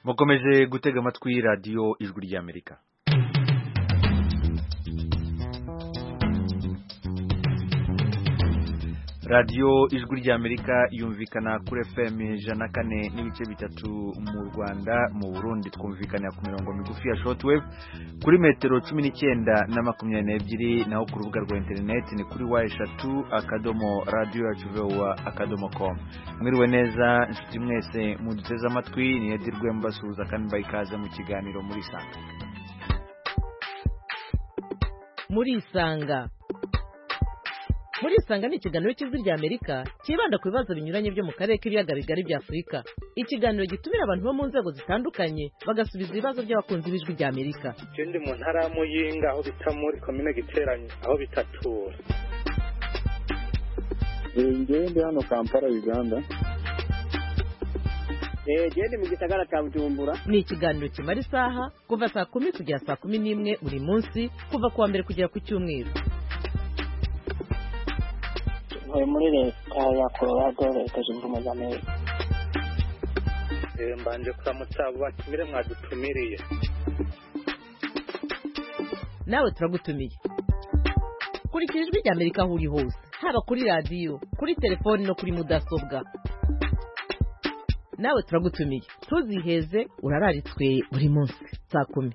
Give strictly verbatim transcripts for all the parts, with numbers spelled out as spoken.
mukomeje gutega amatwi radio Ijwi ry'Amerika. Radio Ijwi ry'Amerika yumvikana kuri F M ijana na kane n'ibice bitatu mu Rwanda, mu Burundi twumvikana ku mirongo migufi ya shortwave kuri metero cumi n'icyenda na makumyabiri n'ebyiri, naho ku rubuga rwa internet ni kuri wa eshatu akadomo radio yacu voa akadomo com. Mwiriwe neza inshuti mwese muduteze amatwi, ni Edirwe mbasuhuza kandi bayikaze mu kiganiro muri Sanga. Muri Sanga Muri Sanga ni ikiganiro cy'Ijwi ry'Amerika kibanda ku bibazo binyuranye byo mu karere k'ibiyaga bigari bya Afurika. Ikiganiro gitumira abantu bo mu nzego zitandukanye bagasubiza ibibazo by'abakunzi b'Ijwi ry'Amerika. Ndi mu ntara ya Muyinga aho bita muri komine Giteranyi aho bitatura. Ngende hano Kampala Uganda. Eh gende mu gisagara cya Bujumbura. Ni ikiganiro kimara isaha kuva saa kumi kugera saa kumi n'imwe buri munsi kuva kuwa mbere kugera ku cyumweru. Muri leta ya Colorado leta zunze ubumwe za Amerika. Eh mbanje kuramutsa abo batumire mwadutumiriye. Nawe turagutumiye. Kurikira Ijwi ry'Amerika aho uri hose, haba kuri radio, kuri telefone no kuri mudasobwa. Nawe turagutumiye. Tuziheze urararitswe buri munsi saa kumi.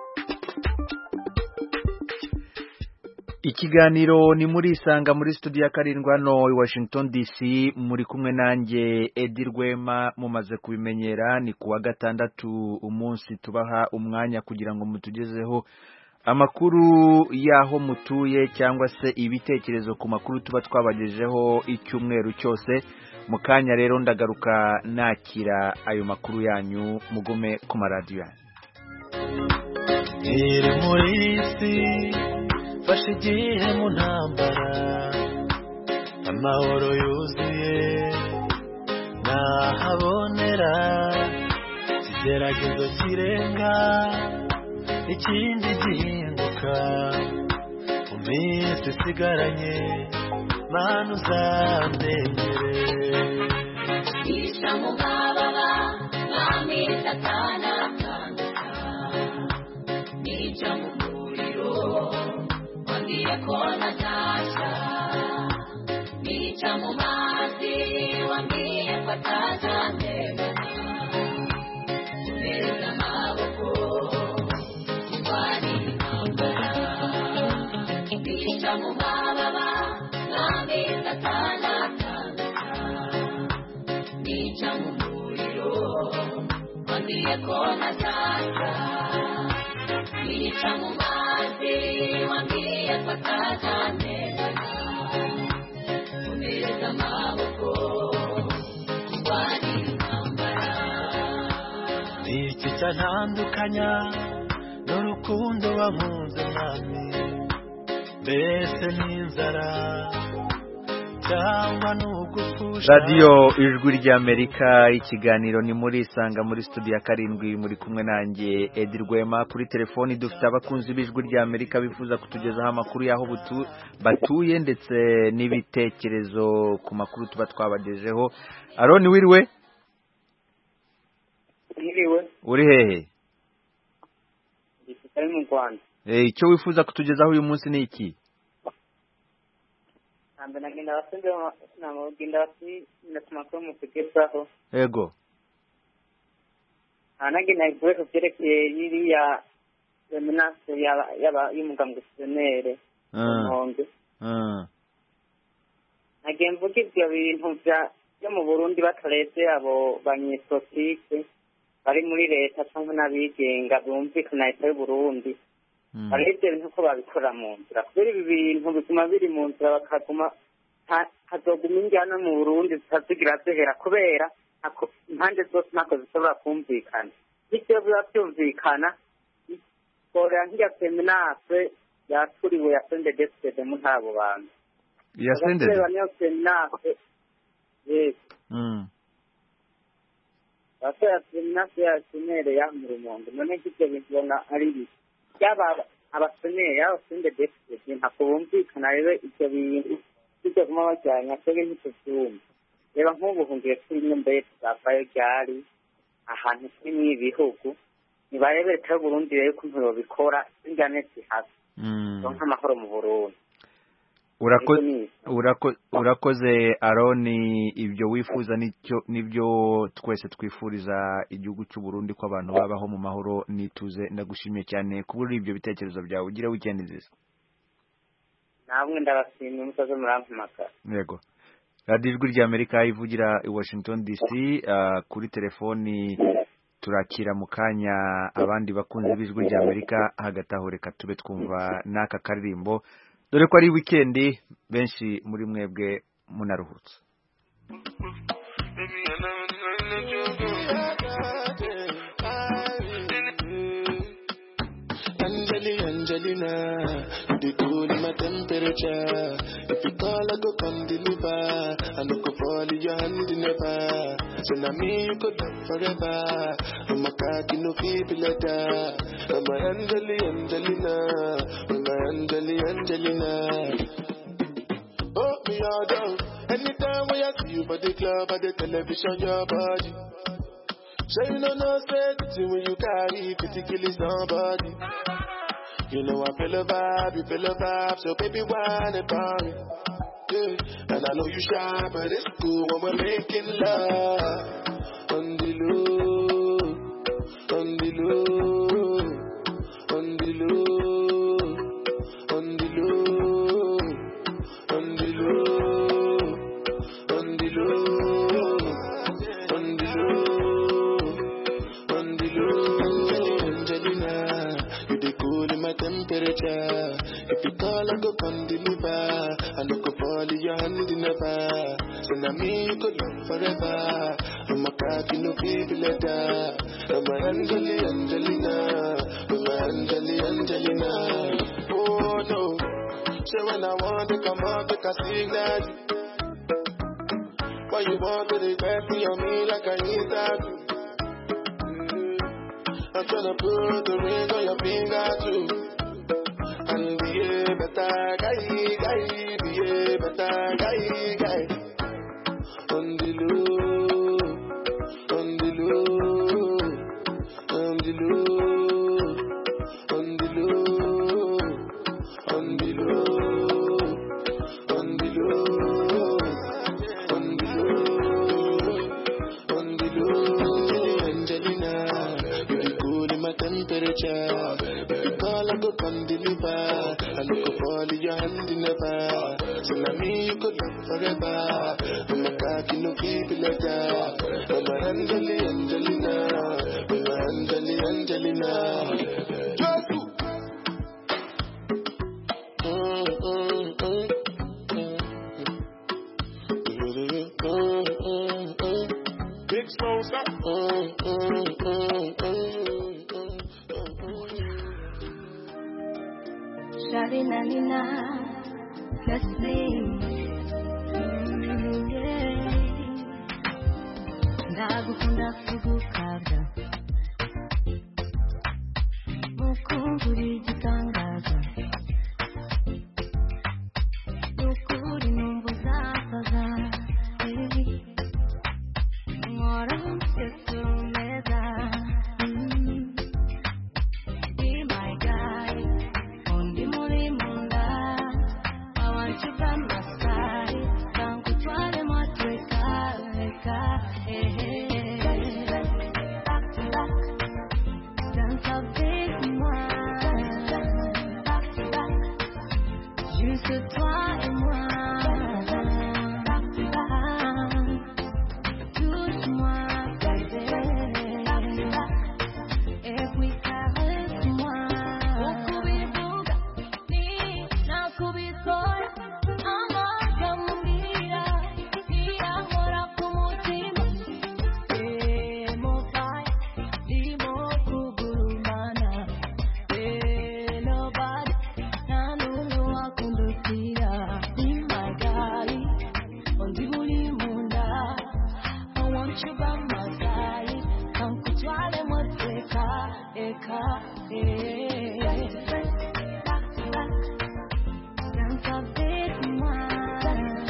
Ikiganiro ni muri Sanga muri studio ya karindwi hano i Washington D C, muri kumwe nanjye Edirwema. Mumaze kubimenyera ni kuwa gatandatu umunsi tubaha umwanya kugira ngo mutugezeho amakuru yaho mutuye cyangwa se ibitekerezo ku makuru tuba twabagejeho icyumweru cyose. Mukanya rero ndagaruka nakira ayo makuru yanyu, mugume ku maradiyo. Iri muri isi fashe igihe mu ntambara, amahoro yuzuye nahabonera, ikigeragezo kirenga ikindi gihinduka, mu minsi isigaranye Mana uzandengere. Isha mu mababa mwami Satana kanduka, nica mu muriro wambwiye ko natasha, nica mu mazi wambwiye ko atazandengana, uneza amaboko ndwanya intambara. Isha mu mababa mwami Satana kanduka, nica mu muriro wambwiye ko natasha, nica mu mazi wambwiye ko atazandengana, uneza amaboko ndwanya intambara. Iki cyantandukanya n'urukundo wankunze mwami, mbese n'inzara cyangwa n'ugupfusha. Radio Ijwi ry'Amerika, ikiganiro ni muri Sanga muri studio ya karindwi, muri kumwe nanjye Edirwema. Kuri telefoni dufite abakunzi b'Ijwi ry'Amerika bifuza kutugezaho amakuru yaho butu batuye ndetse n'ibitekerezo ku makuru tuba twabagejeho. Aroni wiriwe? Wiriwe. Uri hehe? Ndi mu Rwanda. Eh icyo wifuza kutugezaho uyu munsi ni iki? Ambe nagenda basende na mugenda basi natumakuru mu kugezaho. Ego. Anagenda igwe kubyerekeye yiri ya seminase yaba yaba y'umugambwe senere. Nkonge. Ah. Nagemvuga ibyo bintu bya byo mu Burundi batoreze abo banyesotike bari muri leta cyangwa n'abigenga bumvikana leta y'u Burundi. Barebye ibintu ko babikora mu nzira, kubera ibi bintu bituma biri mu nzira bakaguma hazoguma injyana mu Burundi zitazigira zihera, kubera impande zose ntako zishobora kumvikana. Bityo biba byumvikana korera nk'irya seminase yaturiwe ya Sende Desede mu ntabo bantu ya Sende niyo seminase. Yes. Mm. Basa ya seminase ya senere ya mu Rumonge, none nk'ibyo bintu bona ari ibi yaba abasenere yaba Sende Desede ntako bumvikana. Rero ibyo bintu bijya kuma bajyanya twebwe ntitubyumva. Reba nk'ubu hungiye kuri nyumba yetu zabaye ryari ahantu kuri n'ibihugu nibarebe leta y'Uburundi rero ukuntu babikora injyane zihaba nk'amahoro mu Burundi. Urakoze Aroni, ibyo wifuza nicyo nibyo twese twifuriza igihugu cy'u Burundi ko abantu babaho mu mahoro nituze. Ndagushimiye cyane kubura ibyo bitekerezo byawe. Ugira weekend nziza. Namwe ndabashimiye musaze murampamaka. Yego. Radio Ijwi ry'Amerika ivugira i Washington D C, uh, kuri telefoni turakira mu kanya abandi bakunze b'Ijwi ry'Amerika. Hagati aho reka tube twumva n'aka karirimbo, dore ko ari weekend benshi muri mwebwe munaruhutse. Angelina, the cool in my temperature. If you call, I go come deliver. I no go fall in your hand never. So now me you could love forever. I'm a cocky no people letter. I'm a Angeli Angelina, I'm a Angeli Angelina. Oh me all down. Anytime when I see you for the club or the television, your body. So you know no straight when you carry particularly somebody. You know I feel a vibe, you feel a vibe, so baby whine about me. Yeah. And I know you shy, but it's cool when we're making love. On the low, on the low, on the low, on the low, on the low, on the low, on the low, on the low. Angelina, you the cool in my temperature. If you call, I go come deliver. I no go fall in your hand never. So now me you could love forever. I'm a cocky no people letter. I'm a Angeli Angelina, I'm a Angeli Angelina. Oh no, so when I want to come up, I can signal. Why you want to request me on me like I need that? I'm tryna put the ring on your finger too. And be a better guy, guy, be a better guy, guy. On the low, on the low, on the low, on the low, on the low, on the low, on the low, on the low. Angelina, my temperature. If you call, I go come deliver. I look up all in your hand never. So now me you could love forever. I'm a cocky no people letter. I'm a Angeli Angelina, I'm a Angeli Angelina. Just mm, mm, mm, mm, mm, mm. Big Smosa. Mm, mm, mm, mm. Sharina Nina, let's sing. Mm, yeah. Ndagukunda kugukabya, mukunguri gitangaza. Ukuri numva uzasaza, nkora nsetse umeza. Be my guy.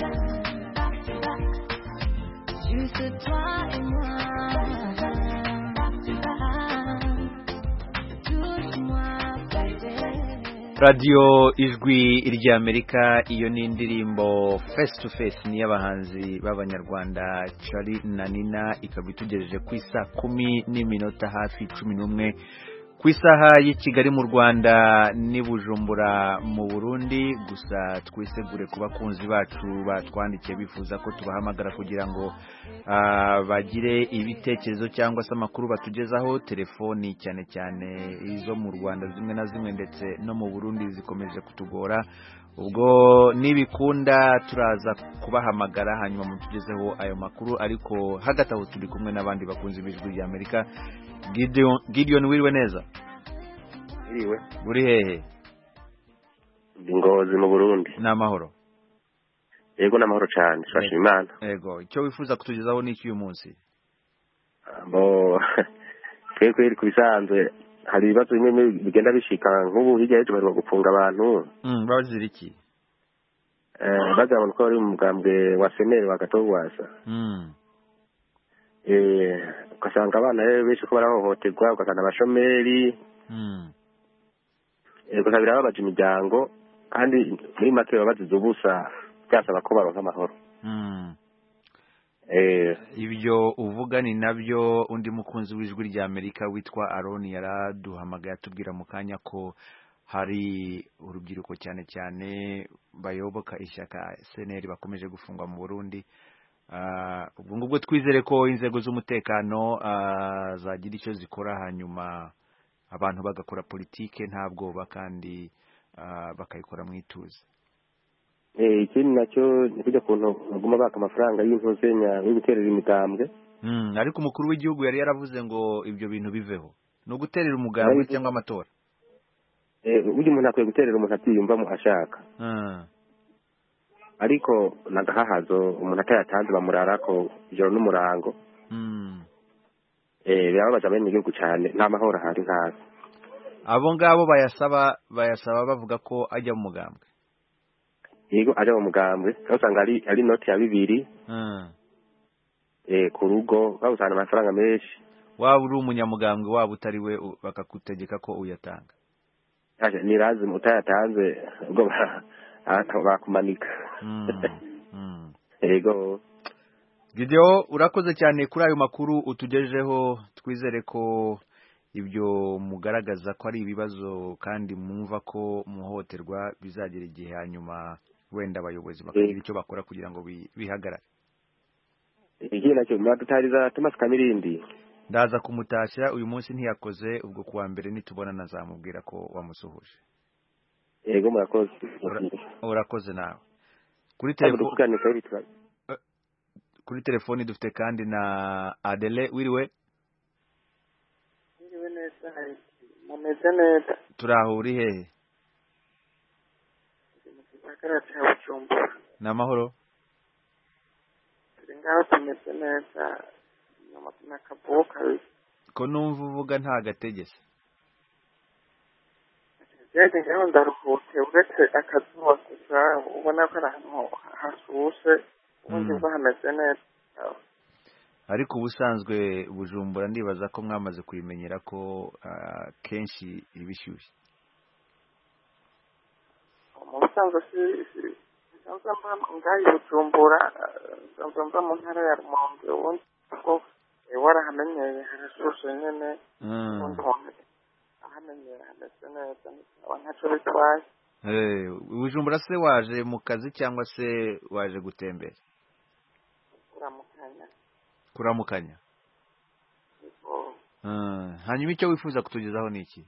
Juste toi et moi. Radio Ijwi ry'Amerika, iyo ni indirimbo Face to Face ni y'abahanzi b'abanyarwanda Charly na Nina, ikaba itugejeje ku isa kumi n'iminota hafi cumi n'umwe ku isaha y'i Kigali mu Rwanda ni Bujumbura mu Burundi. Gusa twisegure ku bakunzi bacu batwandikiye bifuza ko tubahamagara kugira ngo uh, bagire ibitekerezo cyangwa se amakuru batugezaho. Telefoni cyane cyane izo mu Rwanda zimwe na zimwe ndetse no mu Burundi zikomeje kutugora, ubwo nibikunda turaza kubahamagara hanyuma mutugezeho ayo makuru. Ariko hagati aho turi kumwe n'abandi bakunzi b'Ijwi ry'Amerika. Gideon, Gideon wiriwe neza? Wiriwe. Uri hehe? Ngozi mu Burundi. N'amahoro? Yego n'amahoro cyane, shashima Imana. Yego, icyo wifuza kutugezaho ni iki uyu munsi? Bo twebwe kweri kubisanzwe hari ibibazo bimwe bigenda bishika nk'ubu hirya y'ejo bari gufunga abantu. Mm, bazira iki? Eh, bagabana ko ari umugambwe wa Seneri wa Gatogwasa. Mm. Eh, ukasanga abana rero benshi ko barahohoterwa, ugasanga abashomeri. Mm. Eh, kusabira ababaje imiryango kandi muri make babazize ubusa byasaba ko baronka amahoro. Mm. Eh, ibyo uvuga ni nabyo undi mukunzi w'Ijwi ry'Amerika witwa Aaron yaraduhamagaye atubwira mu kanya ko hari urubyiruko cyane cyane bayoboka ishyaka Seneri bakomeje gufungwa mu Burundi. Uh, ubwo ngubwo twizere ko inzego z'umutekano uh, zagira icyo zikora hanyuma abantu bagakora politike ntabwo kandi uh, bakayikora mwituze. Eh, ikindi nacyo nikujya kuntu baguma baka amafaranga y'intuzenya yo guterera imigambwe. Mm, ariko umukuru w'igihugu yari yaravuze ngo ibyo bintu biveho. No guterera umugambwe cyangwa amatora. Eh, uje umuntu akwiye guterera umuntu atiyumvamo ashaka. Mm. Ariko nagahahazo umuntu atayatanze bamurarako ijoro n'umurango. Mm. Eh, byababaza bene igihugu cyane nta mahoro hari nkaza. Abo ngabo bayasaba bayasaba bavuga ko ajya mu mugambwe. Yego aje mu mugambwe, usanga ari ari noti ya bibiri. Mm. Eh, ku rugo bawusana amafaranga menshi. Waba uri umunyamugambwe waba utari we bakakutegeka ko uyatanga. Aje ni lazima utayatanze ubwo bakumanika. Mm. Mm. Yego. Gideon urakoze cyane kuri ayo makuru utugejeho. Twizere ko ibyo mugaragaza ko ari ibibazo kandi mwumva ko muhoterwa bizagera igihe hanyuma wenda abayobozi bakagira icyo bakora kugira ngo bihagarare. Igihe nacyo madutariza Thomas Kamirindi. Ndaza kumutashya uyu munsi ntiyakoze, ubwo kuwa mbere nitubona nazamubwira ko wamusuhuje. Yego murakoze. Urakoze nawe. Kuri telefone Kuri telefoni dufite kandi na Adele. Wiriwe? Wiriwe neza. Mumeze neza. Turaho uri hehe? Gisagara cya Bujumbura. N'amahoro? Turi ngaho tumeze neza. Nyuma kabuka. Ko numva uvuga nta gategese. Yego ngaho ndaruhutse uretse akazuba gusa ubona ko ari ahantu hasuse ubundi bahameze neza. Ariko ubusanzwe Bujumbura ndibaza ko mwamaze kuyimenyera ko uh, kenshi ibishyushye. Mu busanzwe si sanza ngaho Bujumbura sanza mu ntara ya Rumonge ubundi ko warahamenyeye harashushe nyene. Mm. Ahamenyera hameze neza ntaco bitwaye. Eh, Bujumbura se waje mu kazi cyangwa se waje gutembera? Kuramukanya. Kuramukanya. Yego. Ah, hanyuma icyo wifuza kutugezaho ni iki?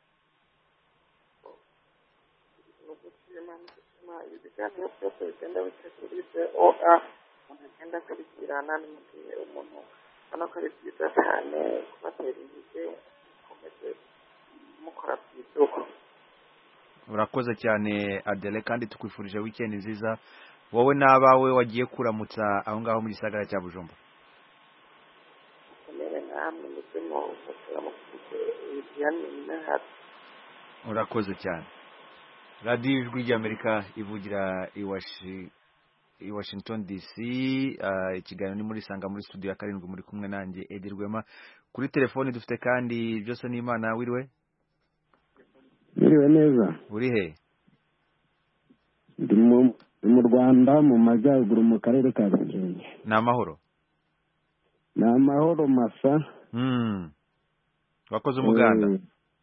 Ibiganiro byose bigenda bitegurije oa umuntu agenda akabishyirana n'umugihe umuntu ubona ko ari byiza cyane kubatera intege komeze mukora by'isuku. Urakoze cyane Adele kandi tukwifurije weekend nziza wowe n'abawe wagiye kuramutsa aho ngaho mu gisagara cya Bujumbura. Komere namwe mutemo gusura mu kiganiro. Urakoze cyane. Radio Ijwi ry'Amerika ivugira i Washington D C. Uh, ikiganiro ni muri sanga muri studio ya karindwi muri kumwe nanjye Eddie Rwema. kuri telefoni dufite kandi byose n'Imana. Wiriwe Wiriwe neza. uri he? Ndi mu mu Rwanda mu majyaruguru mu karere ka Gakenke. Ni amahoro? Ni amahoro masa. Mm. Wakoze umuganda?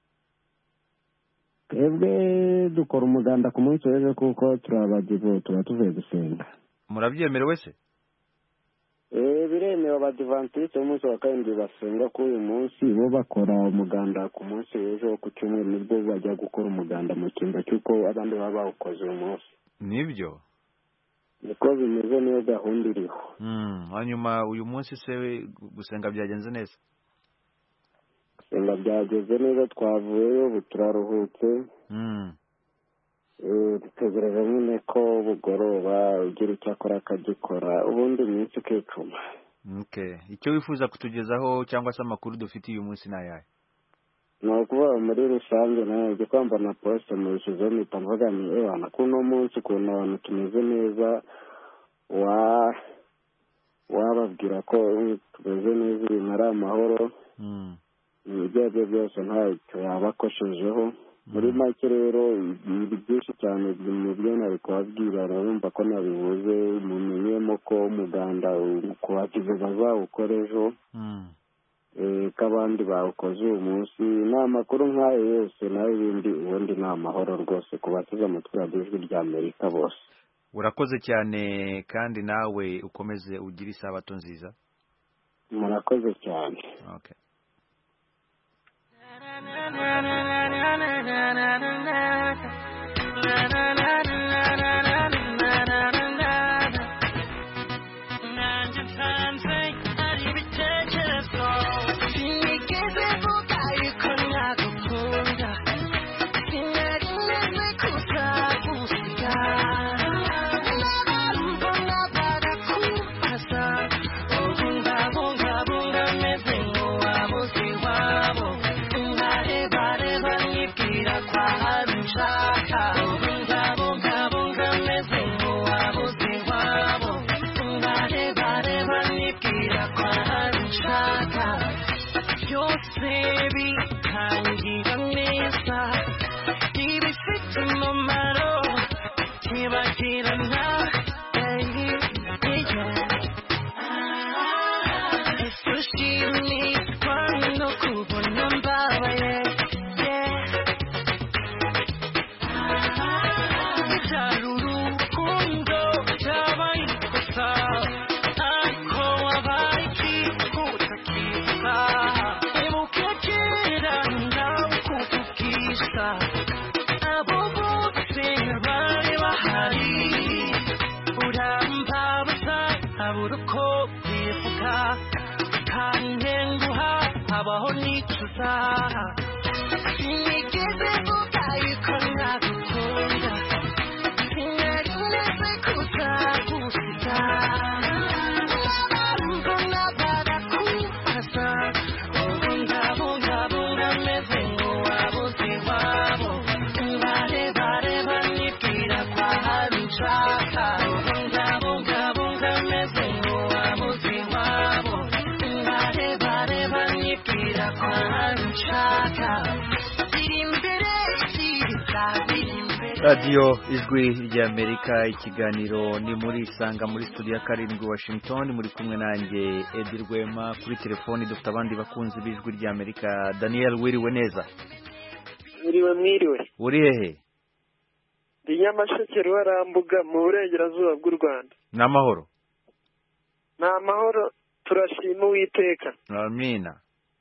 Twebwe dukora umuganda ku munsi w'ejo kuko turabagibo tuba tuvuye gusenga. Murabyemerewe se? Eh biremewe abadivantiste umunsi wa karindwi basenga kuri uyu munsi bo bakora umuganda ku munsi w'ejo ku cyumweru nibwo bajya gukora umuganda mu cyimba cyuko abandi baba bawukoze uyu munsi. Nibyo? Niko bimeze niyo gahunda iriho. Mm. Hanyuma uyu munsi se gusenga byagenze neza? Senga byageze neza twavuyeyo ubu turaruhutse. Mm. Eh dutegereje nyine ko bugoroba ugira icyo akora akagikora ubundi iminsi ukicuma. Okay. Icyo wifuza kutugezaho cyangwa se amakuru dufite uyu munsi nayahe? No kuba muri rusange nayo giko mbona post mu bishizo mpita mvuga ni eh wana kuno munsi kuno abantu tumeze neza wa wababwira ko tumeze neza ibintu ari amahoro. Mm. Ibyo byose ntacyo yabakoshejeho. Muri make rero ibi byinshi cyane mu byo nari kubabwira urumva ko nabivuze mumenyemo ko umuganda kubagize bazawukora ejo. Mm. Eh kabandi bawukoze uyu munsi n'amakuru nk'ayo yose nayo ibindi ubundi ni amahoro rwose kubatiza umutwe wa Ijwi rya Amerika bose. Urakoze cyane kandi nawe ukomeze ugira isabato nziza. Murakoze cyane. Okay. Radio Ijwi rya Amerika ikiganiro ni muri isanga muri studio ya karindwi Washington muri kumwe nanjye Edi Rwema kuri telefoni dufite abandi bakunzi b'Ijwi rya Amerika. Daniel wiriwe neza? Wiriwe mwiriwe. Uri hehe? Ndi Nyamasheke Ruharambuga mu burengerazuba bw'u Rwanda. N'amahoro? N'amahoro turashima Uwiteka. Amina.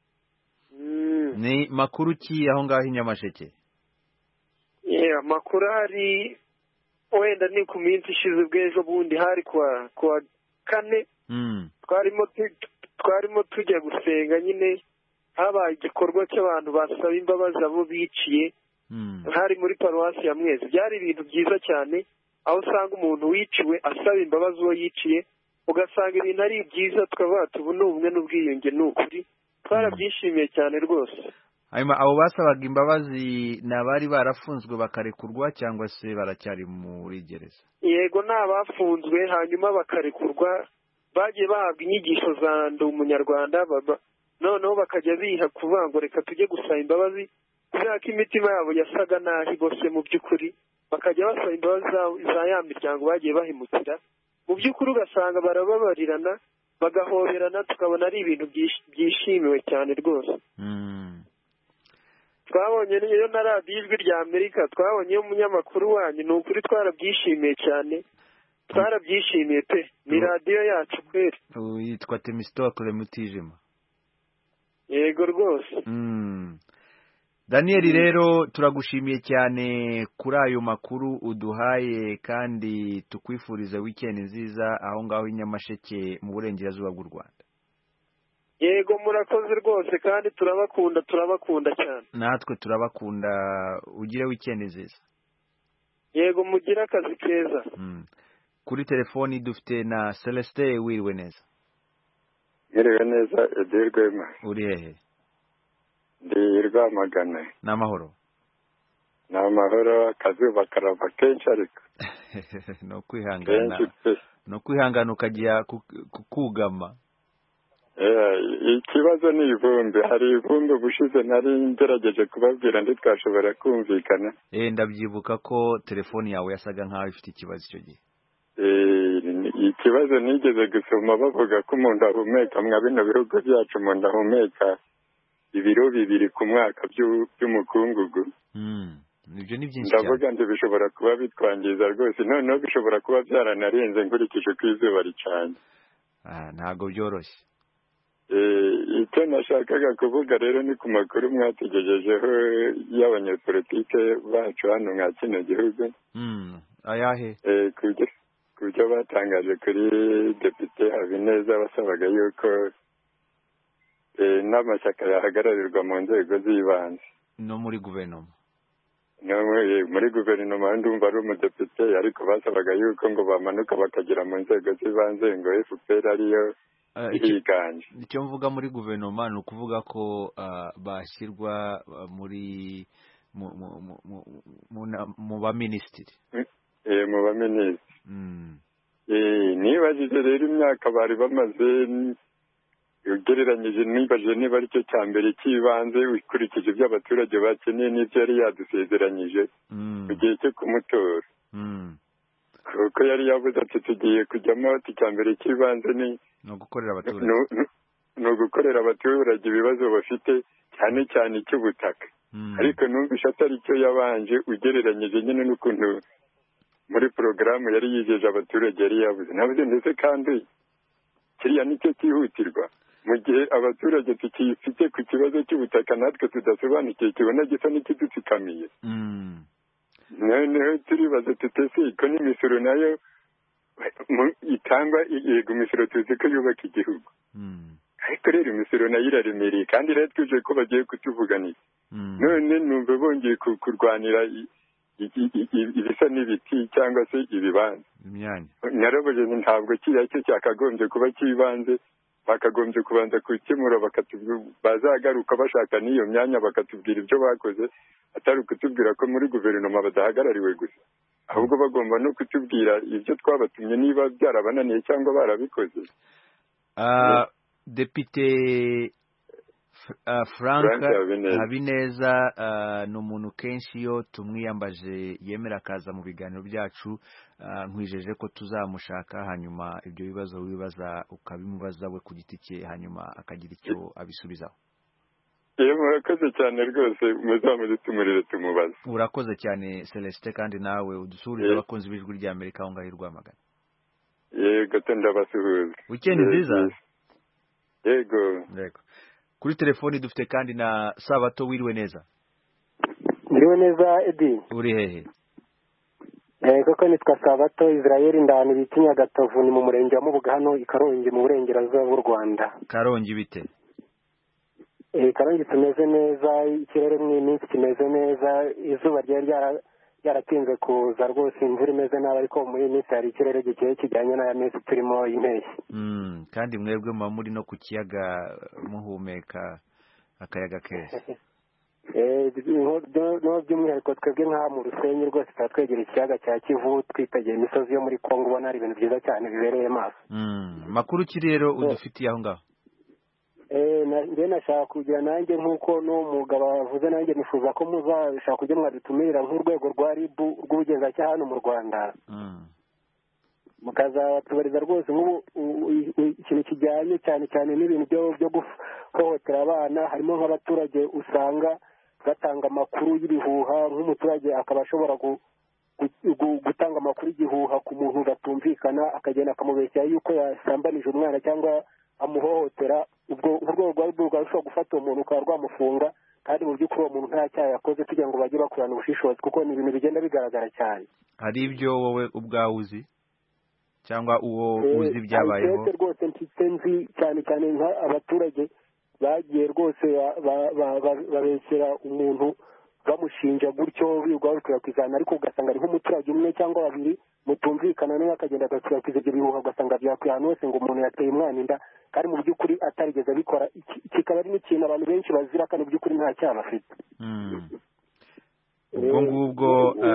Mm. Ni makuru ki aho ngaho Nyamasheke? Yeah, makuru hari wenda ni ku minsi ishize bw'ejo bundi hari kwa kwa kane. Mm. Twarimo twarimo tujya gusenga nyine habaye igikorwa cy'abantu basaba imbabazi abo biciye. Mm. Hari muri paruwasi ya Mwezi. Byari ibintu byiza cyane aho usanga umuntu wiciwe asaba imbabazi uwo yiciye ugasanga ibintu ari byiza tukavuga tubone ubumwe n'ubwiyunge n'ukuri. Twarabyishimiye cyane rwose. Hanyuma abo basabaga imbabazi nabari barafunzwe bakarekurwa cyangwa se baracyari muri gereza? Yego nabafunzwe hanyuma bakarekurwa bagiye bahabwa inyigisho za ndi umunyarwanda noneho bakajya biha kuvuga ngo reka tujye gusaba imbabazi kubera ko imitima yabo yasaga naho ibose mu by'ukuri, bakajya basaba imbabazi za ya miryango bagiye bahemukira, mu by'ukuri ugasanga barababarirana bagahoberana, tukabona ari ibintu byishimiwe cyane rwose. twabonye niyo na radiyo ijwi rya Amerika, twabonye umunyamakuru wanyu, ni ukuri twarabyishimiye cyane, twarabyishimiye pe, ni radiyo yacu kweri. Yitwa Temistokle Mutijima. Yego rwose. Daniel rero turagushimiye cyane kuri ayo makuru uduhaye, kandi tukwifuriza weekend nziza aho ngaho i Nyamasheke mu burengerazuba bw'u Rwanda. Yego murakoze rwose, kandi turabakunda turabakunda cyane. Natwe turabakunda, ugire weekend nziza. Yego mugire akazi keza. Mm. Kuri telefoni dufite na Celestin, wiriwe neza. Wiriwe neza Edirwema. Uri hehe? Ndi Rwamagana. N'amahoro. N'amahoro, akazuba karava kenshi ariko. No kwihangana. No kwihangana ukajya kukugama. Eh, ikibazo ni ivumbi. Hari ivumbi ubushize nari ngerageje kubabwira ndi twashobora kumvikana. Eh, ndabyibuka ko telefoni yawe yasaga nkaho ifite ikibazo icyo gihe. Eh, ikibazo nigeze gusoma bavuga ko umuntu ahumeka mwa bino bihugu byacu, umuntu ahumeka ibiro bibiri ku mwaka by'umukungugu. Mm. Nibyo ni byinshi cyane. Ndavuga ngo bishobora kuba bitwangiza rwose, noneho bishobora kuba byaranarenze nkurikije ko izuba ricanye. Ah, ntago byoroshye. Eh, icyo nashakaga kuvuga rero ni ku makuru mwatugejejeho y'abanyepolitike bacu hano mwa kino gihugu. Mm. Ayahe? Eh, kujya kujya batangaje kuri Depite Habineza basabaga yuko eh n'amashyaka yahagararirwa mu nzego z'ibanze no muri guverinoma. No muri guverinoma ndumva ari umudepite, ariko basabaga yuko ngo bamanuka bakagera mu nzego z'ibanze ngo F P R ariyo iganje. Icyo mvuga muri guverinoma ni ukuvuga ko bashyirwa muri mu ba minisitiri. Eh mu ba minisitiri. Mm. Eh nibajije rero imyaka bari bamaze, ugereranyije nibajije niba ari cyo cya mbere cy'ibanze ukurikije ibyo abaturage bakeneye n'ibyo yari yadusezeranyije mu gihe cyo kumutora. Kuko yari yavuze ati tugiye kujyamo, ati cya mbere cy'ibanze ni no gukorera abaturage, no gukorera abaturage ibibazo bafite, cyane cyane icy'ubutaka. Ariko numvise atari cyo yabanje, ugereranyije nyine n'ukuntu muri porogaramu yari yijeje abaturage yari yavuze. Navuze ndetse kandi kiriya nicyo cyihutirwa mu gihe abaturage tukifite ku kibazo cy'ubutaka natwe tudasobanukiwe, kibona gisa n'ikidutsikamiye. Noneho turibaza tutese ko n'imisoro nayo itangwa, yego imisoro tuzi ko yubaka igihugu, ariko rero imisoro nayo iraremereye, kandi rero twije ko bagiye kutuvuganira. None numva bongeye kurwanira ibisa n'ibiti cyangwa se ibibanza. Naravuze ntabwo kiriya cyo cyakagombye kuba cy'ibanze, bakagombye kubanza gukemura, bazagaruka bashaka n'iyo myanya bakatubwira ibyo bakoze, atari ukutubwira ko muri guverinoma badahagarariwe gusa, ahubwo bagomba no kutubwira ibyo twabatumye niba byarabananiye cyangwa barabikoze. Depite Frank Habineza ni umuntu kenshi iyo tumwiyambaje yemera akaza mu biganiro byacu. Nkwijeje ko tuzamushaka, hanyuma ibyo bibazo wibaza ukabimubaza we ku giti cye, hanyuma akagira icyo abisubizaho. Iyo murakoze cyane rwose, muzamudutumurire tumubaze. Urakoze cyane Celestin, kandi nawe udusurize abakunzi b'ijwi rya Amerika aho ngaho i Rwamagana. Yego ndabasuhuza. Weekend nziza. Yego. Yego. Kuri telefoni dufite kandi na Sabato, wiriwe neza. Wiriwe neza Edi. Uri hehe? Eh koko nitwa Sabato Israel, ndani biti Nyagatovu, ni mu murenge wa Mubuga hano i Karongi mu burengerazuba bw'u Rwanda. Karongi bite? Eh Karongi tumeze neza, ikirere mu minsi kimeze neza, izuba ryari ryaratinze kuza rwose, imvura imeze nabi, ariko muri minsi hari ikirere gikeye kijyanye n'aya minsi turimo impeshyi. Mm, kandi mwebwe muba muri no ku kiyaga muhumeka akayaga keza. Eh no by'umwihariko twebwe nka mu Rusenyi rwose tuba twegera ikiyaga cya Kivu, twitegeye imisozi yo muri Kongo, ubona ari ibintu byiza cyane bibereye maso. Mm, makuru ki rero udufitiye aho ngaho? Eh njye nashaka kugira nanjye nk'uko n'umugabo wavuze nanjye nifuza ko muzashaka kujya mwadutumirira nk'urwego rwa R I B rw'ubugenzacyaha hano mu Rwanda mukazatubariza rwose nk'ubu ikintu kijyanye cyane cyane n'ibintu byo guhohotera abana harimo nk'abaturage usanga batanga amakuru y'ibihuha nk'umuturage akaba ashobora gutanga amakuru y'igihuha ku muntu batumvikana akagenda akamubeshyira yuko yasambanije umwana cyangwa amuhohotera ubwo urwego rwa R I B rwashobora gufata uwo muntu ukaba rwamufunga kandi mu by'ukuri uwo muntu nta cyaha yakoze kugira ngo bajye bakurana ubushishozi kuko ni ibintu bigenda bigaragara cyane. Hari ibyo wowe ubwawe uzi cyangwa uwo uzi byabayeho? Hari rwose mfite nzi cyane cyane nk'abaturage bagiye rwose babeshyera umuntu bamushinja gutyo birirwa bakwirakwizana ariko ugasanga ari nk'umuturage umwe cyangwa babiri mutumvikana nawe akagenda agakwirakwiza ibyo bihuha ugasanga byakwiye ahantu hose ngo umuntu yateye umwana inda kandi mu by'ukuri atarigeze abikora kikaba ari n'ikintu abantu benshi bazira kandi mu by'ukuri nta cyaha bafite. ubwo ngubwo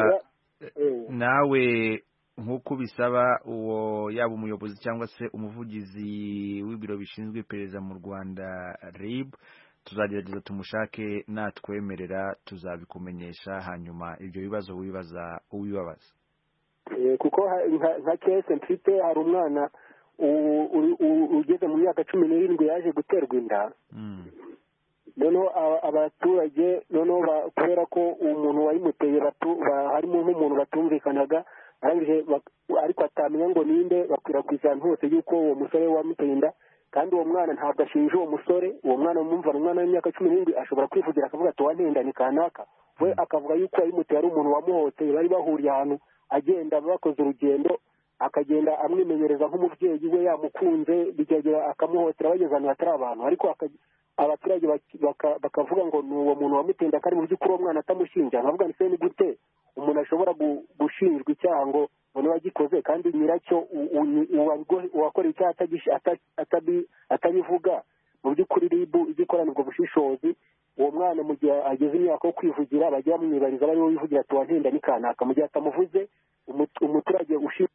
nawe nk'uko bisaba uwo yaba umuyobozi cyangwa se umuvugizi w'ibiro bishinzwe iperereza mu Rwanda R I B tuzagerageza tumushake natwemerera tuzabikumenyesha hanyuma ibyo bibazo wibaza uwibabaza kuko nka kese mfite hari umwana ugeze mu myaka cumi n'irindwi yaje guterwa inda noneho abaturage noneho kubera ko umuntu wayimuteye harimo nk'umuntu batumvikanaga arangije ariko atamenya ngo ninde bakwirakwiza ahantu hose yuko uwo musore wamuteye inda kandi uwo mwana ntabwo ashinja uwo musore uwo mwana mumva umwana w'imyaka cumi n'irindwi ashobora kwivugira akavuga ati wantenda ni kanaka we akavuga yuko yayimuteye ari umuntu wamuhoteye bari bahuriye ahantu agenda bakoze urugendo akagenda amwimenyereza nk'umubyeyi we yamukunze bikagera akamuhotera bageze ahantu hatari abantu ariko abaturage bakavuga ngo ni uwo muntu wamutenda kandi mu by'ukuri uwo mwana atamushinja nkavuga ni se ni gute umuntu ashobora gushinjwa icyaha ngo umuntu wagikoze kandi nyiracyo uwakoreye icyaha atabivuga mu by'ukuri R I B ijya ikorana ubwo bushishozi uwo mwana mu gihe ageze imyaka yo kwivugira bajya bamwibariza bari we wivugira ati wantenda ni kanaka mu gihe atamuvuze umuturage ushinzwe.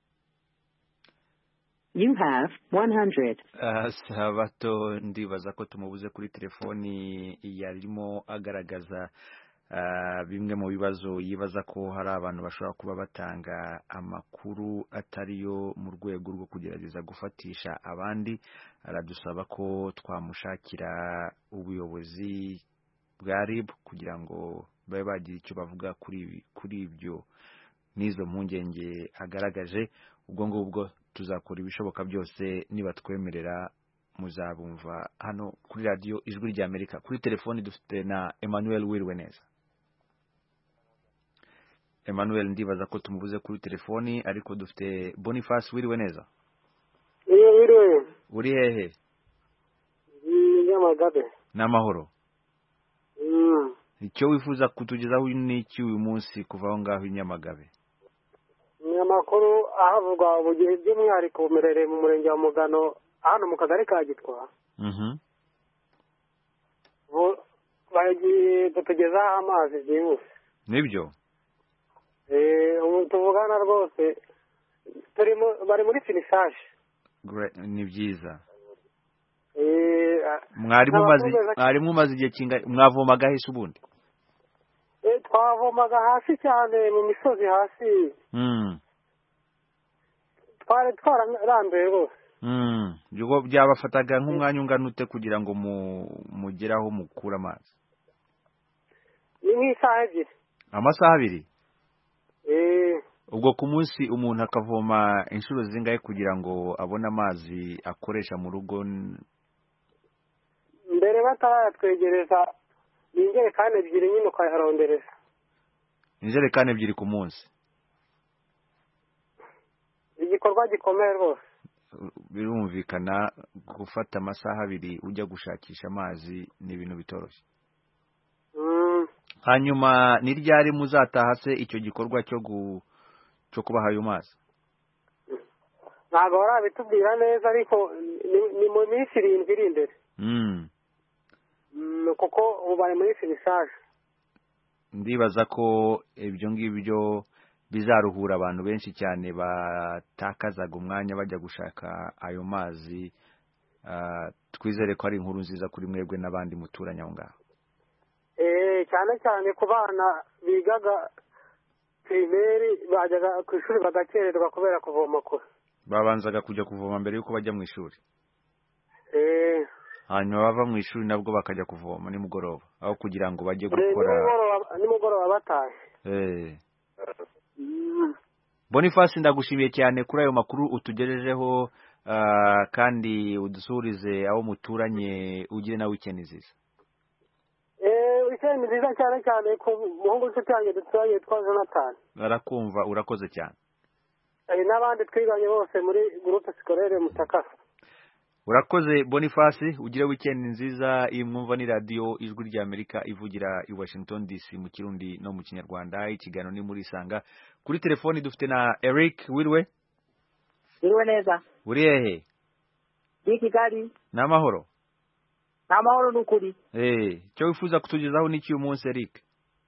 You have one hundred. Uh, Sabato ndibaza ko tumubuze kuri telefoni yarimo agaragaza uh, bimwe mu bibazo yibaza ko hari abantu bashobora kuba batanga amakuru atariyo mu rwego rwo kugerageza gufatisha abandi aradusaba ko twamushakira ubuyobozi bwa R I B kugira ngo babe bagira icyo bavuga kuri kuri ibyo n'izo mpungenge agaragaje ubwo ngubwo tuzakora ibishoboka byose niba twemerera muzabumva hano kuri radio Ijwi rya Amerika. Kuri telefoni dufite na Emmanuel Wiriwe neza. Emmanuel ndibaza ko tumubuze kuri telefoni ariko dufite Boniface Wiriwe neza. Iyo wiriwe. Uri hehe? Nyamagabe. N'amahoro. Mm. Icyo wifuza kutugezaho ni iki uyu munsi kuva aho ngaho Nyamagabe? Amakuru ahavugwa ubugihe by'umwihariko bumerereye mu murenge wa Mugano hano mu kagari ka Gitwa. Mhm. Bo bagiye kutugezaho amazi byihuse. Nibyo. Eh ubu tuvugana rwose turimo bari muri finissage. Great, ni byiza. Eh mwarimu mazi mwarimu mazi igihe kinga mwavomaga hese ubundi? Eh twavomaga hasi cyane mu misozi hasi. Mm. Twari twararambiwe rwose. Mm. Yugo byabafataga nk'umwanya ungana ute kugira ngo mugeraho mukura amazi? Ni nk'isaha ebyiri. Amasaha abiri? Eh. Ubwo ku munsi umuntu akavoma inshuro zingahe kugira ngo abone amazi akoresha mu rugo? Mbere batarayatwegereza injerekani ebyiri nyine ukayarondereza. Injerekani ebyiri ku munsi? Igikorwa gikomeye rwose. Birumvikana gufata amasaha abiri ujya gushakisha amazi ni ibintu bitoroshye. Mm. Hanyuma ni ryari muzataha se icyo gikorwa cyo gu cyo kubaha ayo mazi? Ntabwo barabitubwira neza ariko ni mu minsi irindwi iri imbere. Mm. Kuko ubu bari muri finissage. Ndibaza ko ibyo ngibyo bizaruhura abantu benshi cyane batakazaga umwanya bajya gushaka ayo mazi twizere ko ari inkuru nziza kuri mwebwe n'abandi muturanye aho ngaho. Eh cyane cyane ku bana bigaga primeri bajyaga ku ishuri bagakererwa kubera kuvoma kure. Babanzaga kujya kuvoma mbere yuko bajya mu ishuri. Eh hanyuma bava mu ishuri nabwo bakajya kuvoma nimugoroba aho kugira ngo bajye gukora nimugoroba batahe. Eh Boniface ndagushimiye cyane kuri ayo makuru utugejejeho uh, kandi udusurize aho muturanye ugire na weekend nziza. Eh weekend nziza cyane cyane ku muhungu cyane duturanye twa Jonathan. Barakumva urakoze cyane. Eh n'abandi twiganye bose muri groupe scolaire Mutakasa. Urakoze Boniface ugire weekend nziza. Iyi mwumva ni radio Ijwi rya Amerika ivugira i Washington D C mu Kirundi no mu Kinyarwanda. Ikigano ni muri Sanga. Kuri telefoni dufite na Eric Wirwe. Wirwe neza. Uri hehe? Ndi Kigali. Namahoro. Namahoro nukuri. Eh, cyo wifuza kutugezaho niki uyu munsi Eric?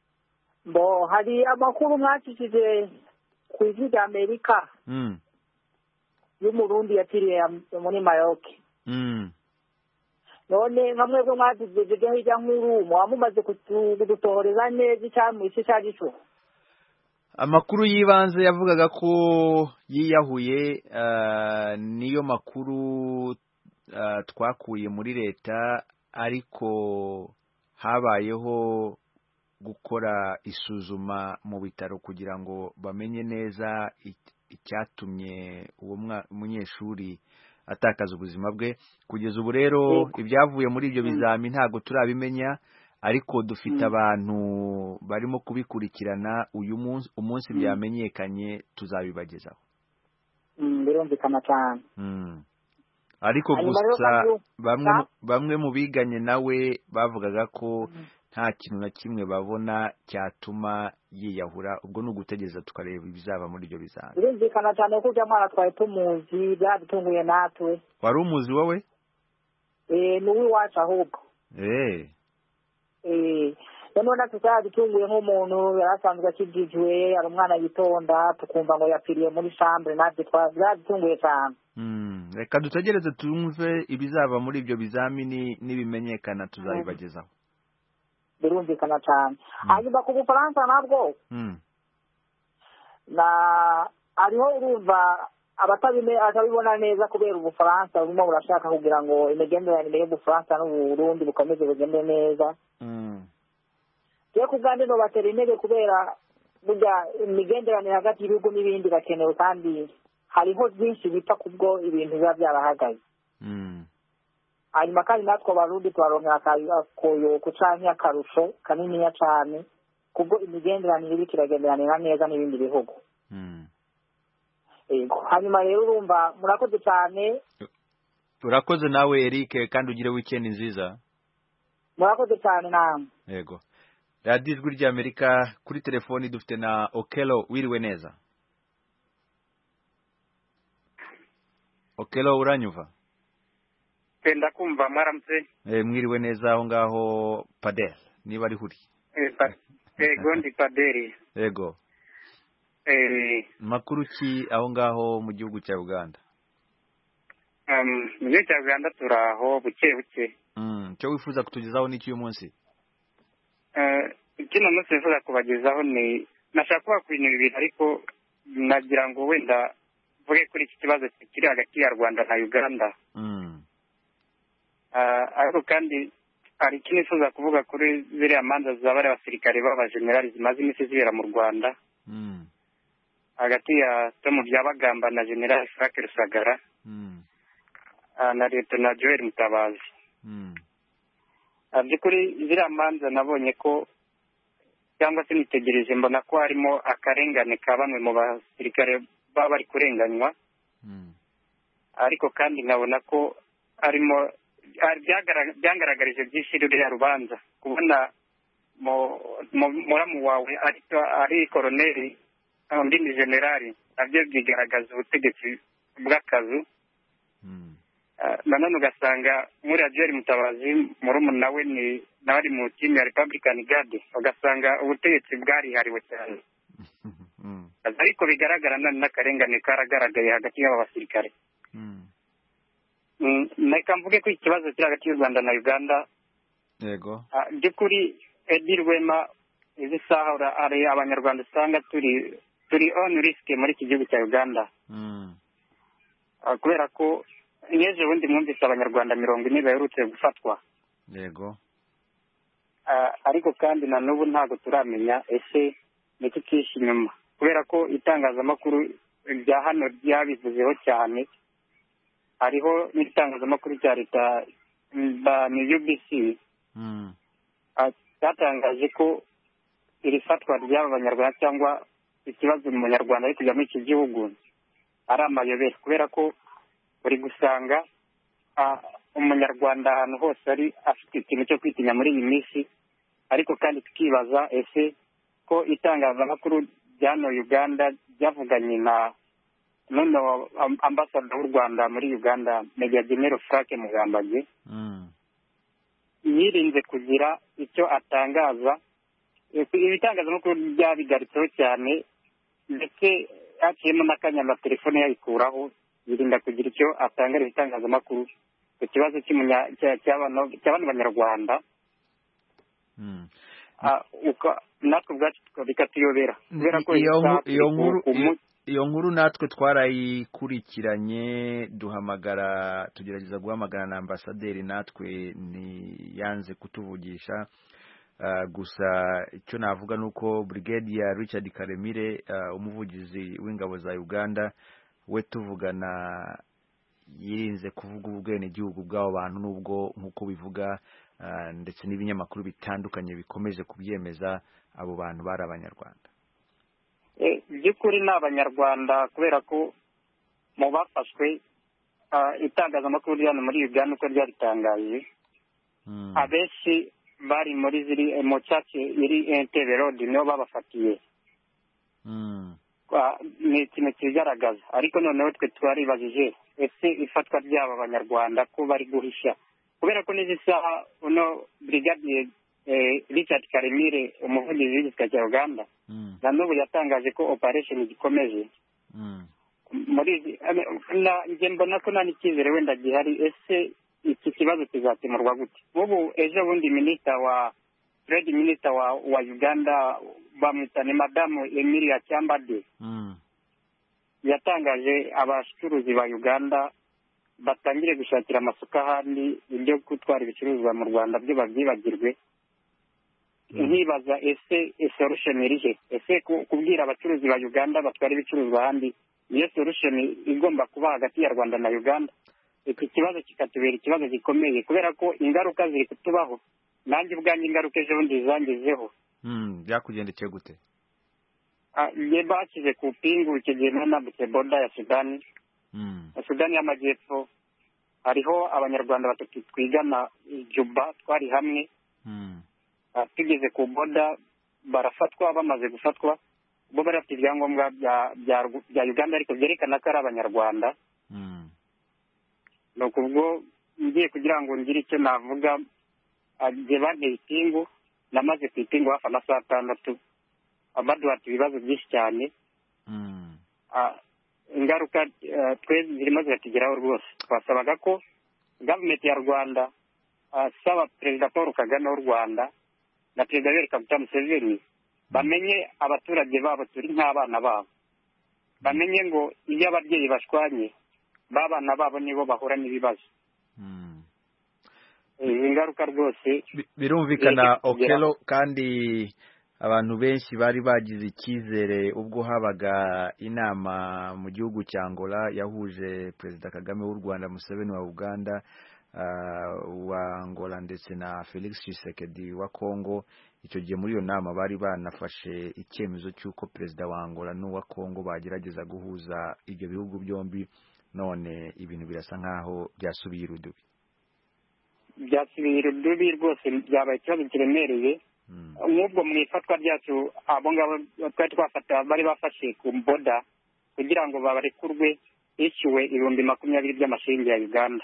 Bo hari amakuru mwakishije ku Ijwi rya Amerika. Mm. Y'umurundi yatiriye muri Mayoke. Mm. None nkamwe bwo mwadijeje hirya nkuru mumaze kudutohoreza neza cyane isi cyagico. Amakuru yibanze yavugaga ko yiyahuye uh, niyo makuru uh, twakuye muri leta ariko habayeho gukora isuzuma mu bitaro kugira ngo bamenye neza icyatumye uwo munyeshuri atakaza ubuzima bwe. Kugeza ubu rero ibyavuye muri ibyo bizami ntago turabimenya ariko dufite abantu barimo kubikurikirana uyu munsi umunsi byamenyekanye tuzabibagezaho. Mm birumvikana cyane. Mm ariko gusa bamwe bamwe mu biganye nawe bavugaga ko nta kintu na kimwe babona cyatuma yiyahura. Ubwo no gutegeza tukareba ibizaba muri ibyo bizami. Birumvikana cyane ko jamara twaye tumuzi byadutunguye natwe. Wari umuzi wowe? Eh ni wi wacha ahubwo. Eh Eh none tutadutunguye nk'umuntu yarasanzwe akigijwe ari umwana yitonda tukumva ngo yapiriye muri chambre natwe twadutunguye cyane. Mm reka dutegereze tumve ibizaba muri ibyo bizamini nibimenyekana tuzabibagezaho. Birumvikana cyane. Hanyuma ku Bufaransa nabwo mm na ariho urumva abatabime atabibona neza kubera Ubufaransa burimo burashaka kugira ngo imigenderanire y'Ubufaransa n'u Burundi bukomeze bugende neza. mm Cyo kugande no batera intege kubera burya imigenderanire hagati y'ibihugu n'ibindi bakenewe kandi hariho byinshi bita kubwo ibintu biba byarahagaye. mm Hanyuma kandi natwe Abarundi twaronka koyo kucanya akarusho kanini ya cyane kubwo imigenderanire bikiragenderanira neza n'ibindi bihugu. mm Ego hanyuma rero urumva murakoze cyane. Urakoze nawe Eric kandi ugire weekend nziza. Murakoze cyane namwe. Yego. Radio Ijwi rya Amerika kuri telefoni dufite na Okelo wiriwe neza. Okelo uranyuva? Tenda kumva mwaramutse. Eh mwiriwe neza aho ngaho Padel niba ari huri. Eh ego ndi Paderi. Ego. Eh makuru ki aho ngaho mu gihugu cya Uganda? Um mu gihugu cya Uganda turaho buke buke. Mm cyo wifuza kutugezaho n'iki uyu munsi? Eh kino munsi wifuza kubagezaho ni nashaka kuba ku bintu bibiri ariko nagira ngo wenda vuge kuri iki kibazo kiri hagati ya Rwanda na Uganda. Mm Uh, ariko kandi hari ikintu nifuza kuvuga kuri ziriya manza z'abari abasirikare b'abajenerali zimaze iminsi zibera mu Rwanda mm hagati ya Tom Byabagamba na General Frank Rusagara mm uh, na Lieutenant Joel Mutabazi. mm uh, by'ukuri ziriya manza nabonye ko cyangwa se nitegereje mbona ko harimo akarengane ka bamwe mu basirikare baba bari kurenganywa. mm ariko kandi nkabona ko harimo byangaragarije byinshi ruriya rubanza kubona muramu wawe ari koroneri undi ni generali nabyo bigaragaza ubutegetsi bw'akazu. nanone ugasanga muri Joel Mutabazi murumuna we ni nawe ari mu timu ya Republican Guard ugasanga ubutegetsi bwarihariwe cyane ariko bigaragara n'akarengane karagaragaye hagati y'aba basirikare. reka mvuge ko ikibazo kiri hagati y'u Rwanda na Uganda yego by'ukuri Edi Rwema izi saha hari abanyarwanda usanga turi turi on risk muri iki gihugu cya Uganda kubera ko nyeje bundi mwumvise abanyarwanda mirongo ine baherutse gufatwa yego ariko kandi na n'ubu ntabwo turamenya ese niki kishi inyuma kubera ko itangazamakuru rya hano ryabivuzeho cyane hariho n'itangazamakuru cya leta ni U B C cyatangaje ko iri fatwa ry'aba banyarwanda cyangwa ikibazo umunyarwanda ari kujya muri iki gihugu ari amayobera kubera ko buri gusanga umunyarwanda ahantu hose ari afite ikintu cyo kwitinya muri iyi minsi ariko kandi tukibaza ese ko itangazamakuru ryano Uganda ryavuganye na none ambassador w'u Rwanda muri Uganda Major General Frank Mugambage yirinze kugira icyo atangaza ibitangazamakuru byabigaritseho cyane ndetse haciyemo n'akanya na telefone yayikuraho yirinda kugira icyo atangara ibitangazamakuru ku kibazo cy'abana banyarwanda natwe ubwacu bikatuyobera kubera ko iyo nkuru natwe twarayikurikiranye duhamagara tugerageza guhamagara na ambasaderi natwe ntiyanze kutuvugisha gusa icyo navuga ni uko Brigadier Richard Karemire umuvugizi w'ingabo za Uganda we tuvugana yirinze kuvuga ubwenegihugu bw'abo bantu n'ubwo nk'uko bivuga ndetse n'ibinyamakuru bitandukanye bikomeje kubyemeza abo bantu bari abanyarwanda by'ukuri ni abanyarwanda kubera ko mu bafashwe itangazamakuru ryano muri Uganda uko ryaritangaje abenshi bari muri ziri mu cyace iri Entebbe Road niho babafatiye ni ikintu kigaragaza ariko noneho twe twaribajije ese ifatwa ry'aba banyarwanda ko bari guhisha kubera ko n'izi saha uno Brigadier Richard Karemire umuvugizi w'igisirikare cya Uganda na n'ubu yatangaje ko operation gikomeje muri njye mbona ko nta n'icyizere wenda gihari ese iki kibazo kizakemurwa gute ubu ejo bundi minisita wa trade minister wa wa Uganda bamwitane madamu Emilia Kyambadde yatangaje abacuruzi ba Uganda batangire gushakira amasoko ahandi ibyo gutwara ibicuruzwa mu Rwanda byo babyibagirwe nkibaza ese solution irihe ese kubwira abacuruzi ba Uganda batwara ibicuruzwa ahandi iyo solution igomba kuba hagati ya Rwanda na Uganda iki kibazo kikatubera ikibazo gikomeye kubera ko ingaruka ziri kutubaho nanjye ubwanjye ingaruka ejo bundi zangezeho byakugendekeye gute ye bakize ku pingu icyo gihe nambutse boda ya Sudani Sudani y'Amajyepfo hariho abanyarwanda batatu twigana Juba twari hamwe tugeze ku boda barafatwa bamaze gufatwa bo bari bafite ibyangombwa bya Uganda ariko byerekana ko ari abanyarwanda nuko ubwo ngiye kugira ngo ngire icyo navuga agiye banteye ipingu namaze ku ipingu hafi amasaha atandatu baduhata ibibazo byinshi cyane ingaruka twese zirimo ziratugeraho rwose twasabaga ko gavumenti ya Rwanda asaba perezida Paul Kagame w'u Rwanda na perezida Yoweri Kaguta Museveni bamenye abaturage babo turi nk'abana babo bamenye ngo iyo ababyeyi bashwanye babana babo nibo bahura n'ibibazo ingaruka rwose birumvikana Okelo kandi abantu benshi bari bagize icyizere ubwo habaga inama mu gihugu cya Angola yahuje perezida Kagame w'u Rwanda Museveni wa Uganda wa Angola ndetse na Felix Tshisekedi wa Congo icyo gihe muri iyo nama bari banafashe icyemezo cy'uko perezida wa Angola n'uwa Congo bagerageza guhuza ibyo bihugu byombi none ibintu birasa nkaho byasubiye irudubi byasubiye irudubi rwose byabaye ikibazo kiremereye nk'ubwo mu ifatwa ryacu abo ngabo twari twafata bari bafashe ku boda kugira ngo babarekurwe hishyuwe ibihumbi makumyabiri by'amashiringi ya Uganda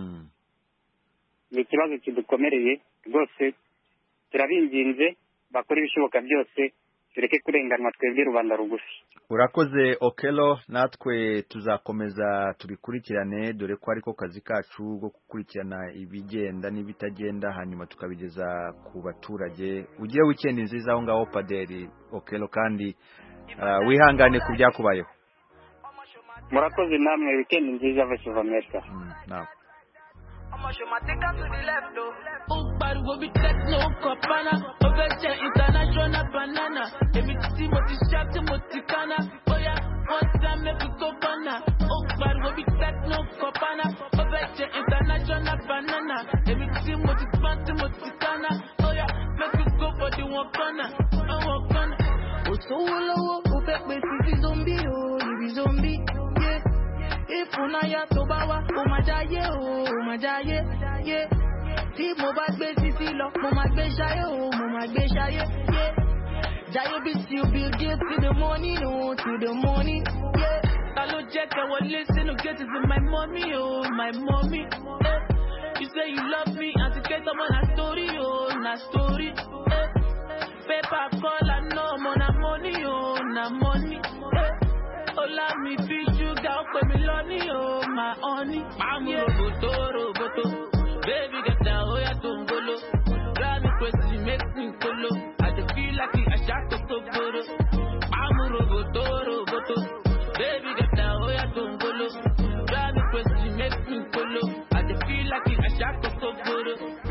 ni ikibazo kidukomereye rwose turabinginze bakora ibishoboka byose tureke kurenganwa twebwe rubanda rugufi. Urakoze Okelo, natwe tuzakomeza tubikurikirane dore ko ariko kazi kacu go gukurikirana ibigenda n'ibitagenda hanyuma tukabigeza ku baturage. Ugire weekend nziza aho ngaho Paderi Okelo kandi uh, wihangane ku byakubayeho. Murakoze namwe, weekend nziza Voice of America. Mm, nawe. I'ma show my ticker to the left though. Oh, but we be techno copana. Overture international banana. Every team of the shot to Moticana. Oh yeah, one time make we go banana. Oh, but we be techno copana. Overture international banana. Every team of the band to Moticana. Oh yeah, make we go for the one corner. I walk on. Oh, so low, oh, back me see zombie, oh, you be zombie. Yeah. If unaya tobawa, o majaye o, o majaye, yeah. Tí mo bá gbé sisi lọ, mo máa gbé ṣayé o, mo máa gbé ṣayé, yeah. Jaye bí tí o bí give to the morning, oh, to the morning, yeah. Ta ló jẹ́ kẹwọ́ listen, get it in my mommy, oh, my mommy, yeah. You say you love me, and to get someone a story, oh, na story, yeah. Paper call, I know, mo na money, oh, na money, yeah. Ola mi fi sugar pe mi loni o my honey. Mamu roboto roboto. Baby get down oya tongolo. Drive me crazy make me colo. I just feel like I shot to goro. Mamu roboto roboto. Baby get down oya tongolo. Drive me crazy make me colo. I just feel like I shot to goro.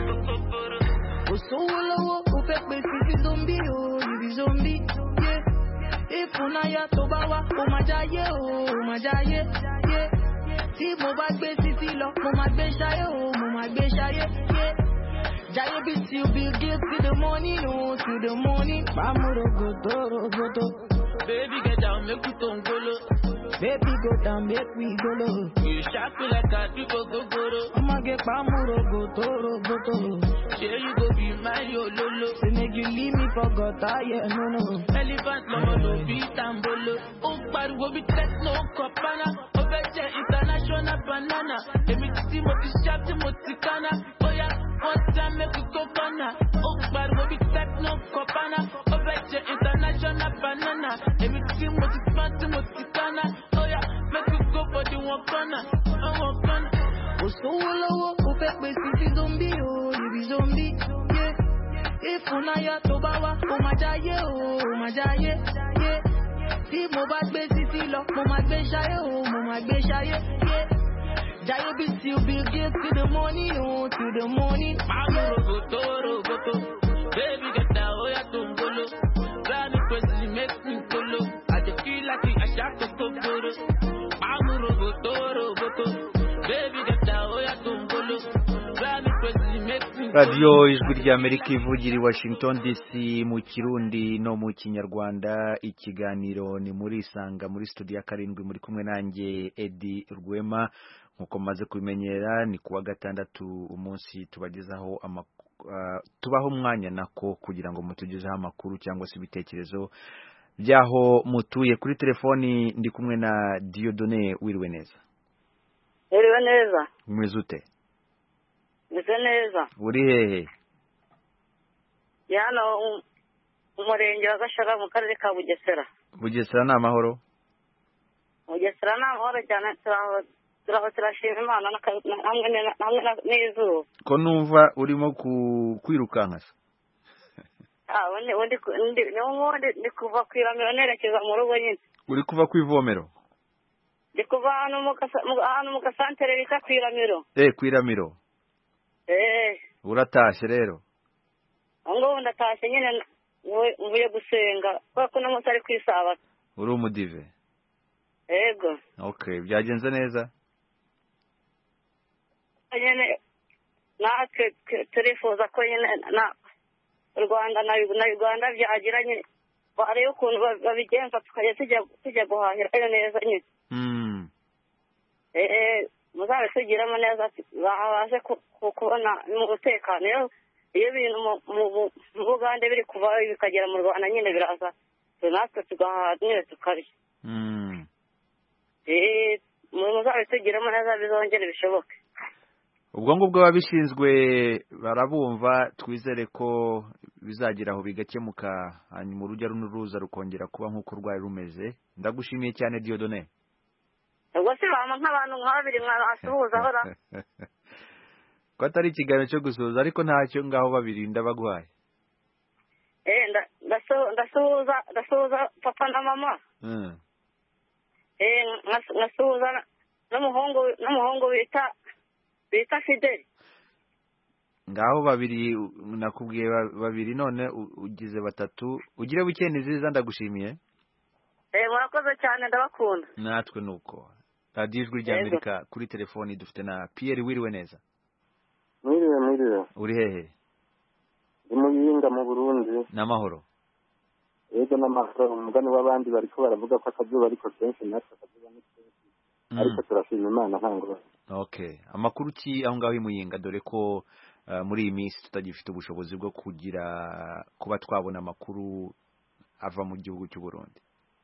Oh so low, o fe pe si zombie o, you be zombie. Yeah. If unaya tobawa, o majaye o, o majaye, yeah. Tí mo bá gbé sisi lọ, mo máa gbé ṣayé o, mo máa gbé ṣayé, yeah. Jaye bí tí o bí give to the morning, oh, to the morning. Mamu rogoto, rogoto. Baby get down, make we tongolo. Baby go down, make we go low. You shot me like a triple go goro. I'ma get mamu rogoto, rogoto. Sure you go be my yo lolo. Say make you leave me for gota, yeah, no no. Elephant mama no beat and bolo. Oh, but we be techno copana. Overture international banana. Every team of the shop to Moticana. Oh yeah, one time make we go banana. Oh, but we be techno copana. Overture international banana. Every team of the band to Moticana. Oh yeah, make we go for the one corner. One corner. Oh, so low, oh, back me see zombie, oh, you be zombie, yeah. If unaya tobawa, o majaye o, o majaye, yeah. Tí mo bá gbé sisi lọ, mo máa gbé ṣayé o, mo máa gbé ṣayé, yeah. Jaye bí tí o bí give to the morning, oh, to the morning. Mamu roboto, roboto. Baby get down, oya tongolo. Drive me crazy, make me colo. I just feel like I shot to goro. Mamu roboto, roboto. Baby get down, oya tongolo. Drive me crazy, make me colo. Radio Ijwi ry'Amerika ivugira i Washington D C mu Kirundi no mu Kinyarwanda. Ikiganiro ni muri Isanga muri studio ya karindwi, muri kumwe nanjye Eddie Rwema. Nkuko maze kubimenyera ni kuwa gatandatu umunsi tubagezaho amakuru. Uh, tubaho umwanya nako kugira ngo mutugezeho amakuru cyangwa se ibitekerezo byaho mutuye. Kuri telefoni ndi kumwe na Dieudonné. Wiriwe neza? Wiriwe neza. Umeze ute? Meze neza. Uri hehe? Yana umurenge wa Gashara mu karere ka Bugesera. Bugesera ni amahoro? Bugesera ni amahoro cyane, turaho turaho turashima Imana namwe namwe n'izuba. Ko numva urimo kwirukanka se? Ah, wende wende ndi wende ndi kuva kwiramira nerekeza mu rugo nyine. Uri kuva kwivomero? Ndi kuva hano mu hano mu kasantere bita kwiramiro. Eh, kwiramiro. Eh. Uratashe rero? Ngo ndatashe nyine mvuye gusenga kuko no musari kwisaba. Uri umudive? Ego. Okay, byagenze neza? Nyine natwe turifuza ko nyine na Rwanda na Uganda byagiranye barebe ukuntu babigenza tukajya tujya tujya guhahira neza nyine. Mm. Eh, muzabe tugiramo neza bahaje kubona mu gutekana. Iyo ibintu mu Uganda biri kuva bikagera mu Rwanda nyine biraza natwe tugahaha nyine tukarya. Mm. Eh, muzabe tugiramo neza bizongera bishoboke. Ubwo ngubwo babishinzwe barabumva, twizere ko bizagira aho bigakemuka hanyuma urujya n'uruza rukongera kuba nk'uko rwari rumeze. Ndagushimiye cyane Dieudonné. ubwo se bama nk'abantu nka babiri mwasuhuza hora ko atari ikiganiro cyo gusuhuza ariko ntacyo ngaho babiri ndabagwaye. eh ndasuhuza ndasuhuza papa na mama mm. eh nkasuhuza n'umuhungu n'umuhungu bita bita Fidel. Ngaho babiri nakubwiye babiri none ugize batatu. Ugire weekend nziza ndagushimiye. Eh murakoze cyane ndabakunda. Natwe nuko. Radio Ijwi ry'Amerika kuri telefoni dufite na Pierre wiriwe neza. Mwiriwe mwiriwe. Uri hehe? Ndi Muyinga mu Burundi. Namahoro. Yego namahoro umugani w'abandi bariko baravuga ko akazuba ariko kenshi natwe akazuba ni kenshi. Mm. Ariko turashima Imana ntangoro. Okay. Amakuru ki aho ngaho Muyinga dore ko uh, muri iyi minsi tutagifite ubushobozi bwo kugira kuba twabona amakuru ava mu gihugu cy'u Burundi.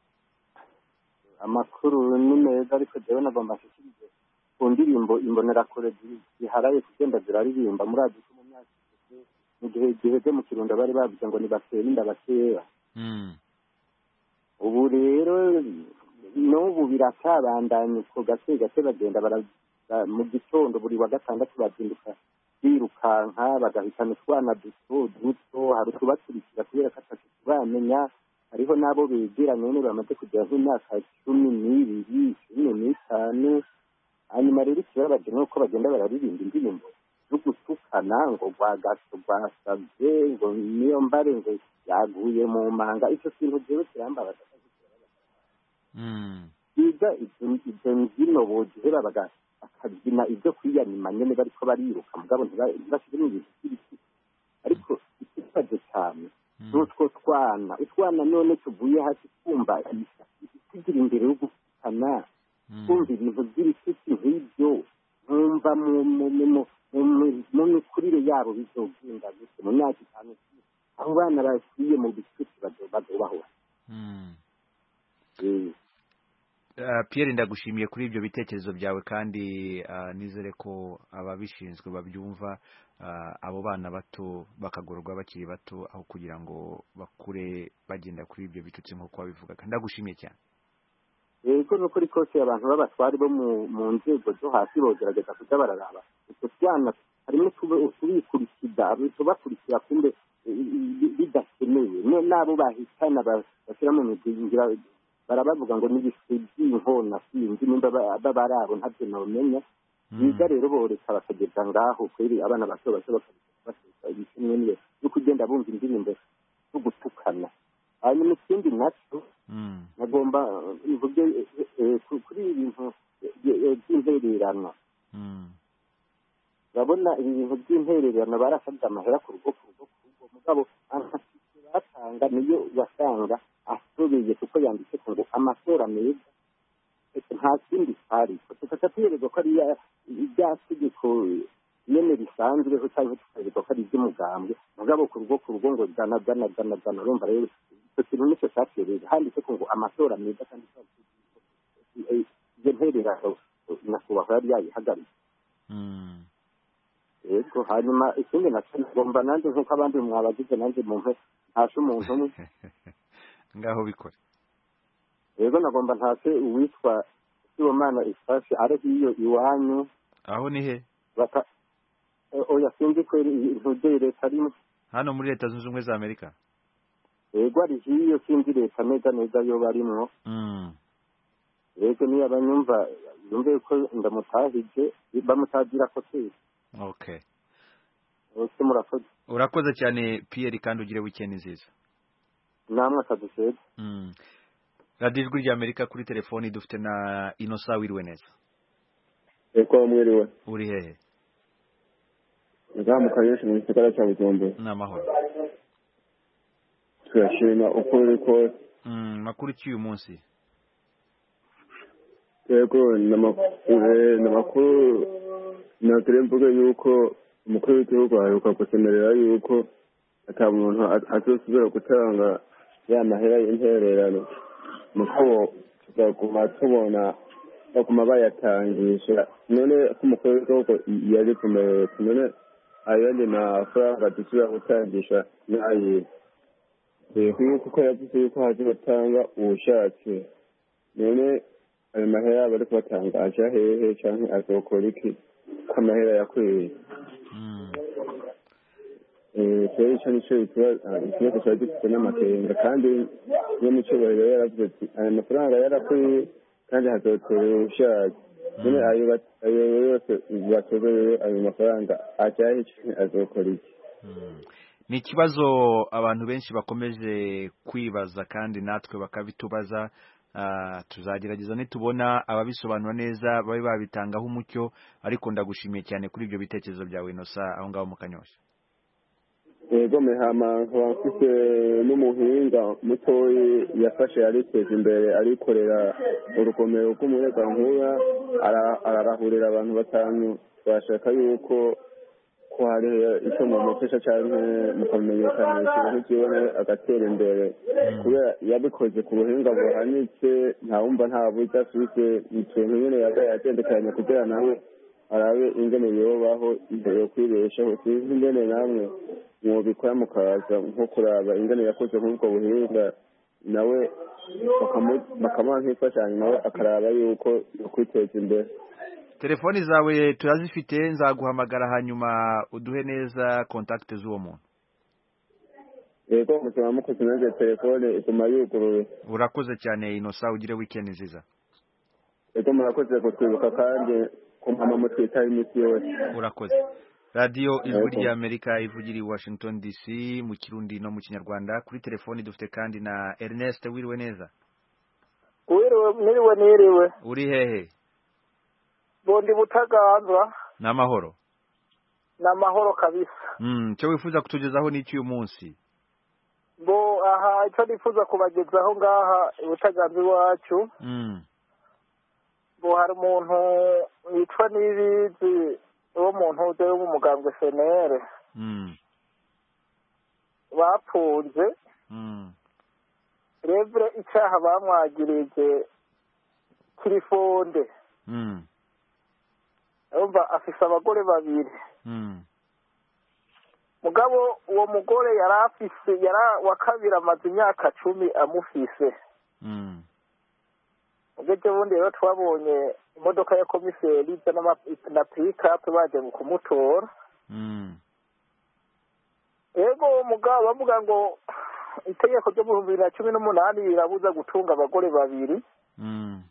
Amakuru ni meza ariko jewe nagomba nshikirize ku ndirimbo imbonerakure ziharaye kugenda ziraririmba muri adi mu myaka mu gihe gihe byo mu Kirundo bari bavuze ngo ni batera inda bakeya. Mm. Ubu rero n'ubu birakabandanye ko gase gase bagenda bara mu gitondo buri wa gatandatu bazinduka birukanka bagahitana utwana duto duto hari utubakurikira kubera ko atatu bamenya. Hariho nabo begeranye none bamaze kugera nk'imyaka cumi n'ibiri cumi n'itanu. Hanyuma rero ikibabaje nuko bagenda bararirimba indirimbo zo gutukana ngo rwagaso rwasabye ngo niyo mbare ngo yaguye mu manga. Icyo kintu jewe kirambabaza. Mm. Biga ibyo mbyino bogihe babaga bakabyina ibyo kwiyanyima nyene bariko bariruka mugabo ntibashire mu bintu by'ibiti. Ariko ikibazo cyane n'utwo twana utwana none tuvuye hasi kumva kugira imbere yo gufana kumva ibintu by'ibiti nk'ibyo nkumva mu mikurire yabo bizogenda gute mu myaka itanu abo bana basiye mu bisuti bazobaho. Pierre ndagushimiye kuri ibyo bitekerezo byawe kandi nizere ko ababishinzwe babyumva abo bana bato bakagororwa bakiri bato aho kugira ngo bakure bagenda kuri ibyo bitutsi nk'uko babivugaga. Ndagushimiye cyane. Yego nuko ari kose abantu b'abatwari bo mu nzego zo hasi bogerageza kuja bararaba utwo twana harimo tubikurikira tubakurikira kumbe bidakenewe nabo bahitana bashyira mu mizingira barabavuga ngo n'ibisugi inkona sinzi nimba barabo ntabyo nomenya. Biga rero boreka bakageza ngaho kweri abana bato bato bakabasaba ibishimwe niyo no kugenda bumva indirimbo zo gutukana. Hanyuma ikindi nacyo nagomba mvuge kuri ibintu by'intererano. Urabona ibi bintu by'intererano barasabye amahera ku rugo ku rugo ku rugo mugabo batanga niyo wasanga asobeye kuko yanditse ngo amatora meza nta kindi hari tukata tuyereza ko ari ibya tegeko nyene bisanzwe cyangwa tukayereza ko ari iby'umugambwe mugabo ku rugo ku rugo ngo dana dana dana dana urumva rero icyo kintu nicyo cyatereza handitse ngo amatora meza kandi iyo ntererano nyakubahwa yari yayihagaritse. Yego hanyuma ikindi nacyo ngomba nanjye nk'uko abandi mwabagize nanjye mu mpe ntashe umuntu umwe ngaho bikora. Yego nagomba ntase uwitwa Sibomana Isashi ari hiyo iwanyu. Aho ni he? Bata oya sinzi ko intuje leta ari hano muri Leta Zunze Ubumwe za Amerika. Yego ari hiyo sinzi leta neza neza yo barimwo. Mm. Yego ni abanyumva yumve ko ndamutahije bamutagira ko se. Okay. Ose murakoze. Urakoze cyane Pierre kandi ugire weekend nziza. Namwe akaduseze. Mm. Radio Ijwi ry'Amerika kuri telefoni dufite na Innocent wiriwe neza. Eko mwiriwe. Uri hehe? Ngamu kayesha mu gisagara cya Bujumbura. Namahoro. Turashima uko uri kose. Mm, makuru cy'uyu munsi. Yego namakuru namakuru nateremvuga yuko umukuru w'igihugu aheruka gusemerera yuko ata muntu azosubira gutanga ya mahera y'intererano mukabo tuguma tubona baguma bayatangisha none ko umukuru w'igihugu yari kumerera none ayandi mafaranga dusubira gutangisha n'ayiwe kuko yavuze yuko haje batanga ubushatse none ayo mahera bari kubatanga aja hehe canke azokora iki ko amahera yakwiye rero icyo nicyo ikibazo cyari gifite n'amakenga kandi iyo mucyubahiro yaravuze ati aya mafaranga yarakwiye kandi hazotera ubushatse none ayo yose batozerewe ayo mafaranga aja hehe canke azokora iki ni ikibazo abantu benshi bakomeje kwibaza kandi natwe bakabitubaza tuzagerageza nitubona ababisobanura neza babe babitangaho umucyo ariko ndagushimiye cyane kuri ibyo bitekerezo byawe Innocent aho ngaho mu Kanyosha yego mehama nk'abafite n'umuhinga mutoyi yafashe yariteza imbere arikorera urugomero rw'umuyagankuba ararahurira abantu batanu bashaka yuko ko hari icyo mu mutesha cyangwa mukamenyekanisha ibintu byibone agatera imbere kubera yabikoze ku buhinga buhanitse ntawumva nta buryo afite ikintu nyine yagendekanya kugira nawe arabe ingene yobaho imbere yo kwibeshaho sinzi ingene namwe mwobikora mukaza nko kuraba ingene yakoze nk'ubwo buhinga nawe bakamuha nk'imfashanyo nawe akaraba yuko yokwiteza imbere telefoni zawe turazifite nzaguhamagara hanyuma uduhe neza contact z'uwo muntu yego mutuma mukoze neza telefone ituma yuguruye urakoze cyane Innocent ugire weekend nziza yego murakoze kutwibuka kandi kumpama mutwitaho iminsi yose urakoze radio ijwi rya Amerika ivugira i Washington D C mu Kirundi no mu Kinyarwanda kuri telefoni dufite kandi na Ernest wiriwe neza wiriwe niriwe niriwe uri hehe bondi butaganzwa n'amahoro n'amahoro kabisa mm cyo wifuza kutugezaho n'iki uyu munsi bo aha icyo nifuza kubagezaho ngaha butaganzwa iwacu mm bo hari umuntu witwa Nibizi uwo muntu uze wo mu mugambwe S N L mm bapunze mm revre icyaha bamwagirije kirifonde mm umva afise abagore babiri mm mugabo uwo mugore yari afise yara wakabira amaze imyaka cumi amufise mm ubwo bundi rero twabonye imodoka ya komiseri na pick-up baje kumutora mm ego umugabo bavuga ngo itegeko ryo mu bibiri na cumi n'umunani rirabuza gutunga abagore babiri mm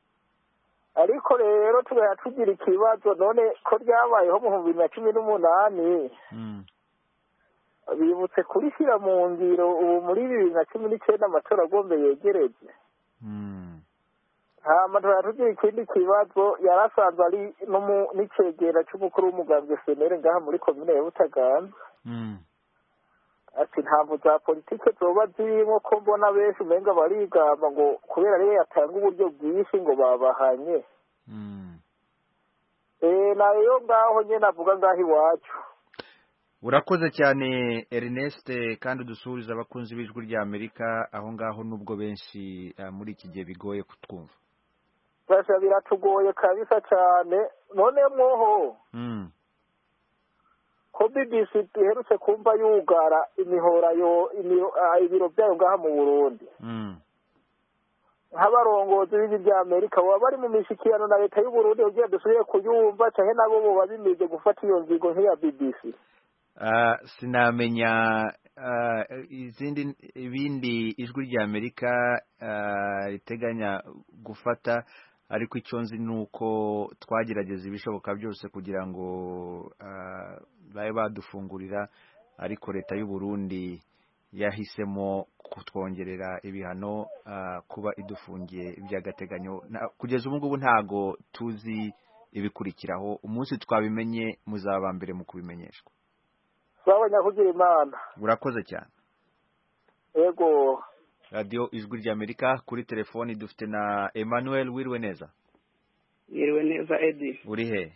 ariko rero tugaya tugira ikibazo none ko ryabayeho mu bibiri na cumi n'umunani mm bibutse kurishyira mu ngiro ubu muri bibiri na cumi n'icyenda amatora agombe yegereje mm hama tugira ikindi kibazo yarasanzwe ari n'icegera cy'umukuru w'umugambwe S N L ngaha muri komine ya Butaganzwa mm ati ntabwo za politike zoba zirimo ko mbona benshi umenga barigamba ngo kubera ariyo yatanga uburyo bwinshi ngo babahanye mm eh nayo ngaho nyene avuga ngaho iwacu urakoze cyane Ernest kandi udusubiriza abakunzi b'ijwi rya Amerika aho ngaho nubwo benshi uh, muri iki gihe bigoye kutwumva basha biratugoye kabisa cyane none mwoho mm ko B B C iherutse kumva yugara imihora yo ibiro byayo ngaha mu Burundi mm nk'abarongozi b'ijwi rya Amerika baba bari mu mishikirano na leta y'u Burundi ugiye dusubiye kuyumva cyane nabo bo babimije gufata iyo nzigo nk'iya B B C uh, sinamenya uh, izindi ibindi ijwi rya Amerika riteganya uh, gufata ariko icyo nzi nuko twagerageza ibishoboka byose kugira ngo uh, baye badufungurira ariko leta y'u Burundi yahisemo kutwongerera ibihano uh, kuba idufungiye by'agateganyo kugeza ubu ngubu ntago tuzi ibikurikiraho umunsi twabimenye muzaba mbere mu kubimenyeshwa twabanya kugira imana urakoze cyane yego radio ijwi rya Amerika kuri telefoni dufite na Emmanuel wiriwe neza wiriwe neza Edi uri he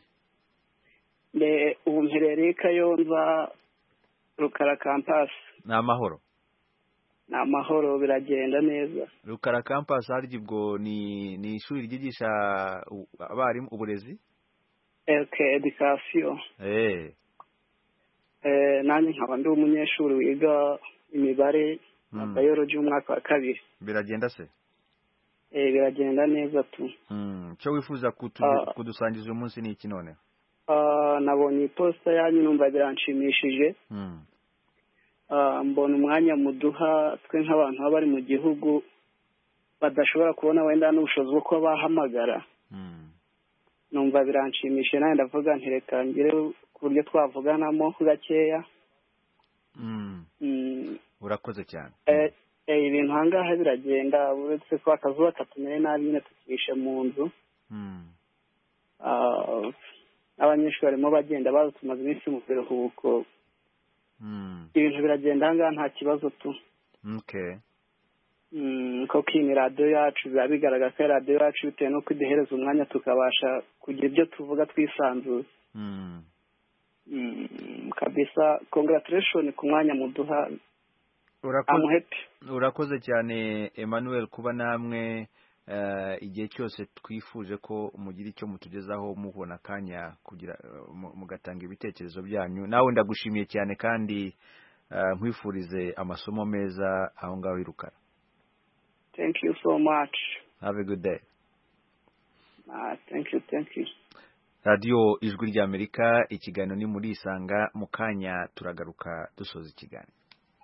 le ubu mperereye Kayonza Rukara campus na amahoro na amahoro biragenda neza Rukara campus harya ubwo ni ni ishuri ryigisha abarimu uburezi okay education eh eh, nanjye nkaba ndi umunyeshuri wiga imibare na Mm. biology umwaka wa kabiri. biragenda se Eh, biragenda neza tu. Mm. cyo wifuza kutu, Ah. kudusangiza uyu munsi ni iki none Ah, nabonye iposita yanyu numva biranshimishije. Mm. Ah, mbona umwanya muduha twe nk'abantu baba bari mu gihugu badashobora kubona wenda n'ubushobozi bwo kuba bahamagara. Numva biranshimishije nawe ndavuga nti reka ngire ku buryo twavuganamo gakeya. Mm. Mm, urakoze cyane eh, eh, ibintu ahangaha biragenda uretse ko akazuba katumere nabi nyine tukishe mu nzu. Mm. Ah, abanyeshuri barimo bagenda baza tumaze iminsi mu biruhuko. Mm. Ibintu biragenda ahangaha nta kibazo tu. Okay. Mm, koko iyi ni radiyo yacu biba bigaragara ko ari radiyo yacu bitewe n'uko iduhereza umwanya tukabasha kugira ibyo tuvuga twisanzuye. Mm. Mm, kabisa congratulation ku mwanya muduha. Urakoze, I'm happy. urakoze cyane Emmanuel kuba namwe uh, igihe cyose twifuje ko mugira icyo mutugezaho mubona akanya kugira uh, mugatanga ibitekerezo byanyu. Nawe ndagushimiye cyane kandi uh, nkwifurize amasomo meza aho ngaho irukara. Thank you so much. Have a good day. Ah, thank you, thank you. Radio Ijwi rya Amerika, ikiganiro ni muri Isanga, mu kanya turagaruka dusoza ikiganiro.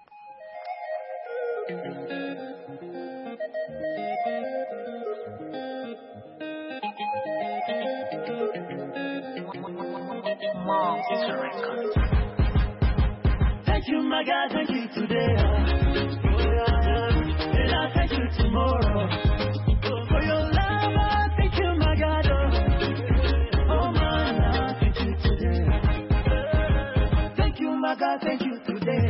Thank you, my God, thank you today. And I'll thank you tomorrow. For your love, I thank you, my God. Oh, man, I thank you today. Thank you, my God, thank you today.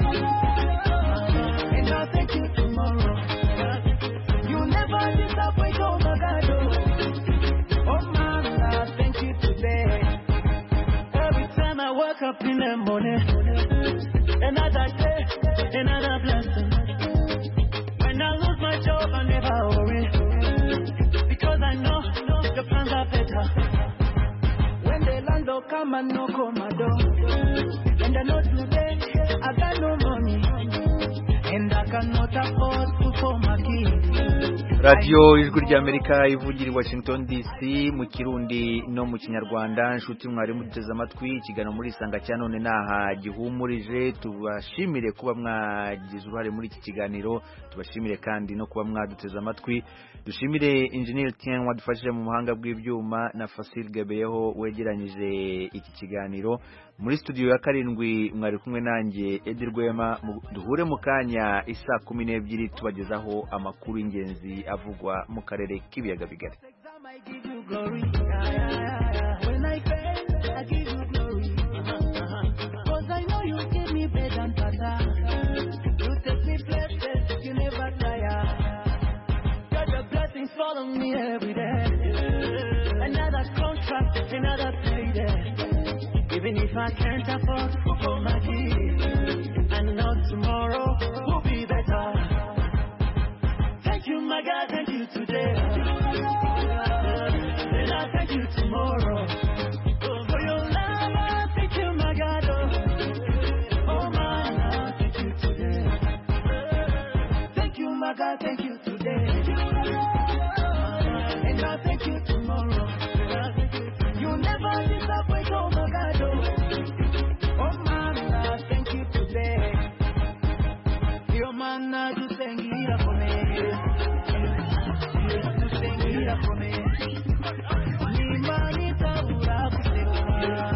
And I'll thank you tomorrow. You never disappoint, oh, my God. Oh, man, I thank you today. Every time I wake up in the morning, another day, another blessing. When I lose my job, I never worry, because I know the plans are better. When the landlord come and knock on my door, and I know today I got no money, and I cannot afford to call my kids. Radio Ijwi rya Amerika ivugira i Washington D C mu Kirundi no mu Kinyarwanda. Nshuti mwari muteze amatwi ikiganiro muri Isanga cya none naha gihumurije. Tubashimire kuba mwagize uruhare muri iki kiganiro, tubashimire kandi no kuba mwaduteze amatwi. Dushimire Engineer Tien wadufashije mu muhanga bw'ibyuma na Fasil Gabeyeho wegeranyije iki kiganiro. Muri studio ya karindwi mwari kumwe nanjye Edi Rwema. Duhure mu kanya isa kumi n'ebyiri tubagezaho amakuru y'ingenzi avugwa mu karere k'ibiyaga bigari. When I pray, I give you glory. Cause I know you give me bread and butter. You take me places, you never tire. Got the blessings follow me every day. Another contract, another payday. Even if I can't afford to go my kids, I know tomorrow will be better. Thank you, my God, thank you today. And I thank you tomorrow. For your love, I thank you, my God. Oh, man, I thank you today. Thank you, my God, thank you today. And I thank you tomorrow. You never disappoint, oh, my God. Oh, man, I thank you today. Your man, I do thank you for me. You do thank you for me. Ni mani tabura kusema.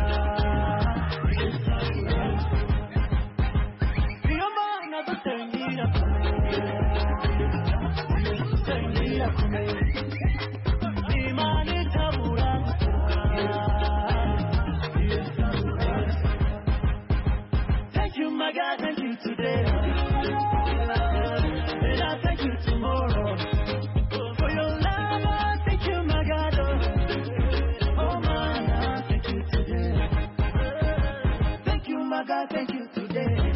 Your man, I do thank you for me. You do thank you for me. Ni mani tabura kusema. Thank you, my God, thank you today. And I thank you tomorrow. For your love, I thank you, my God. Oh, man, I thank you today. Thank you, my God, thank you today.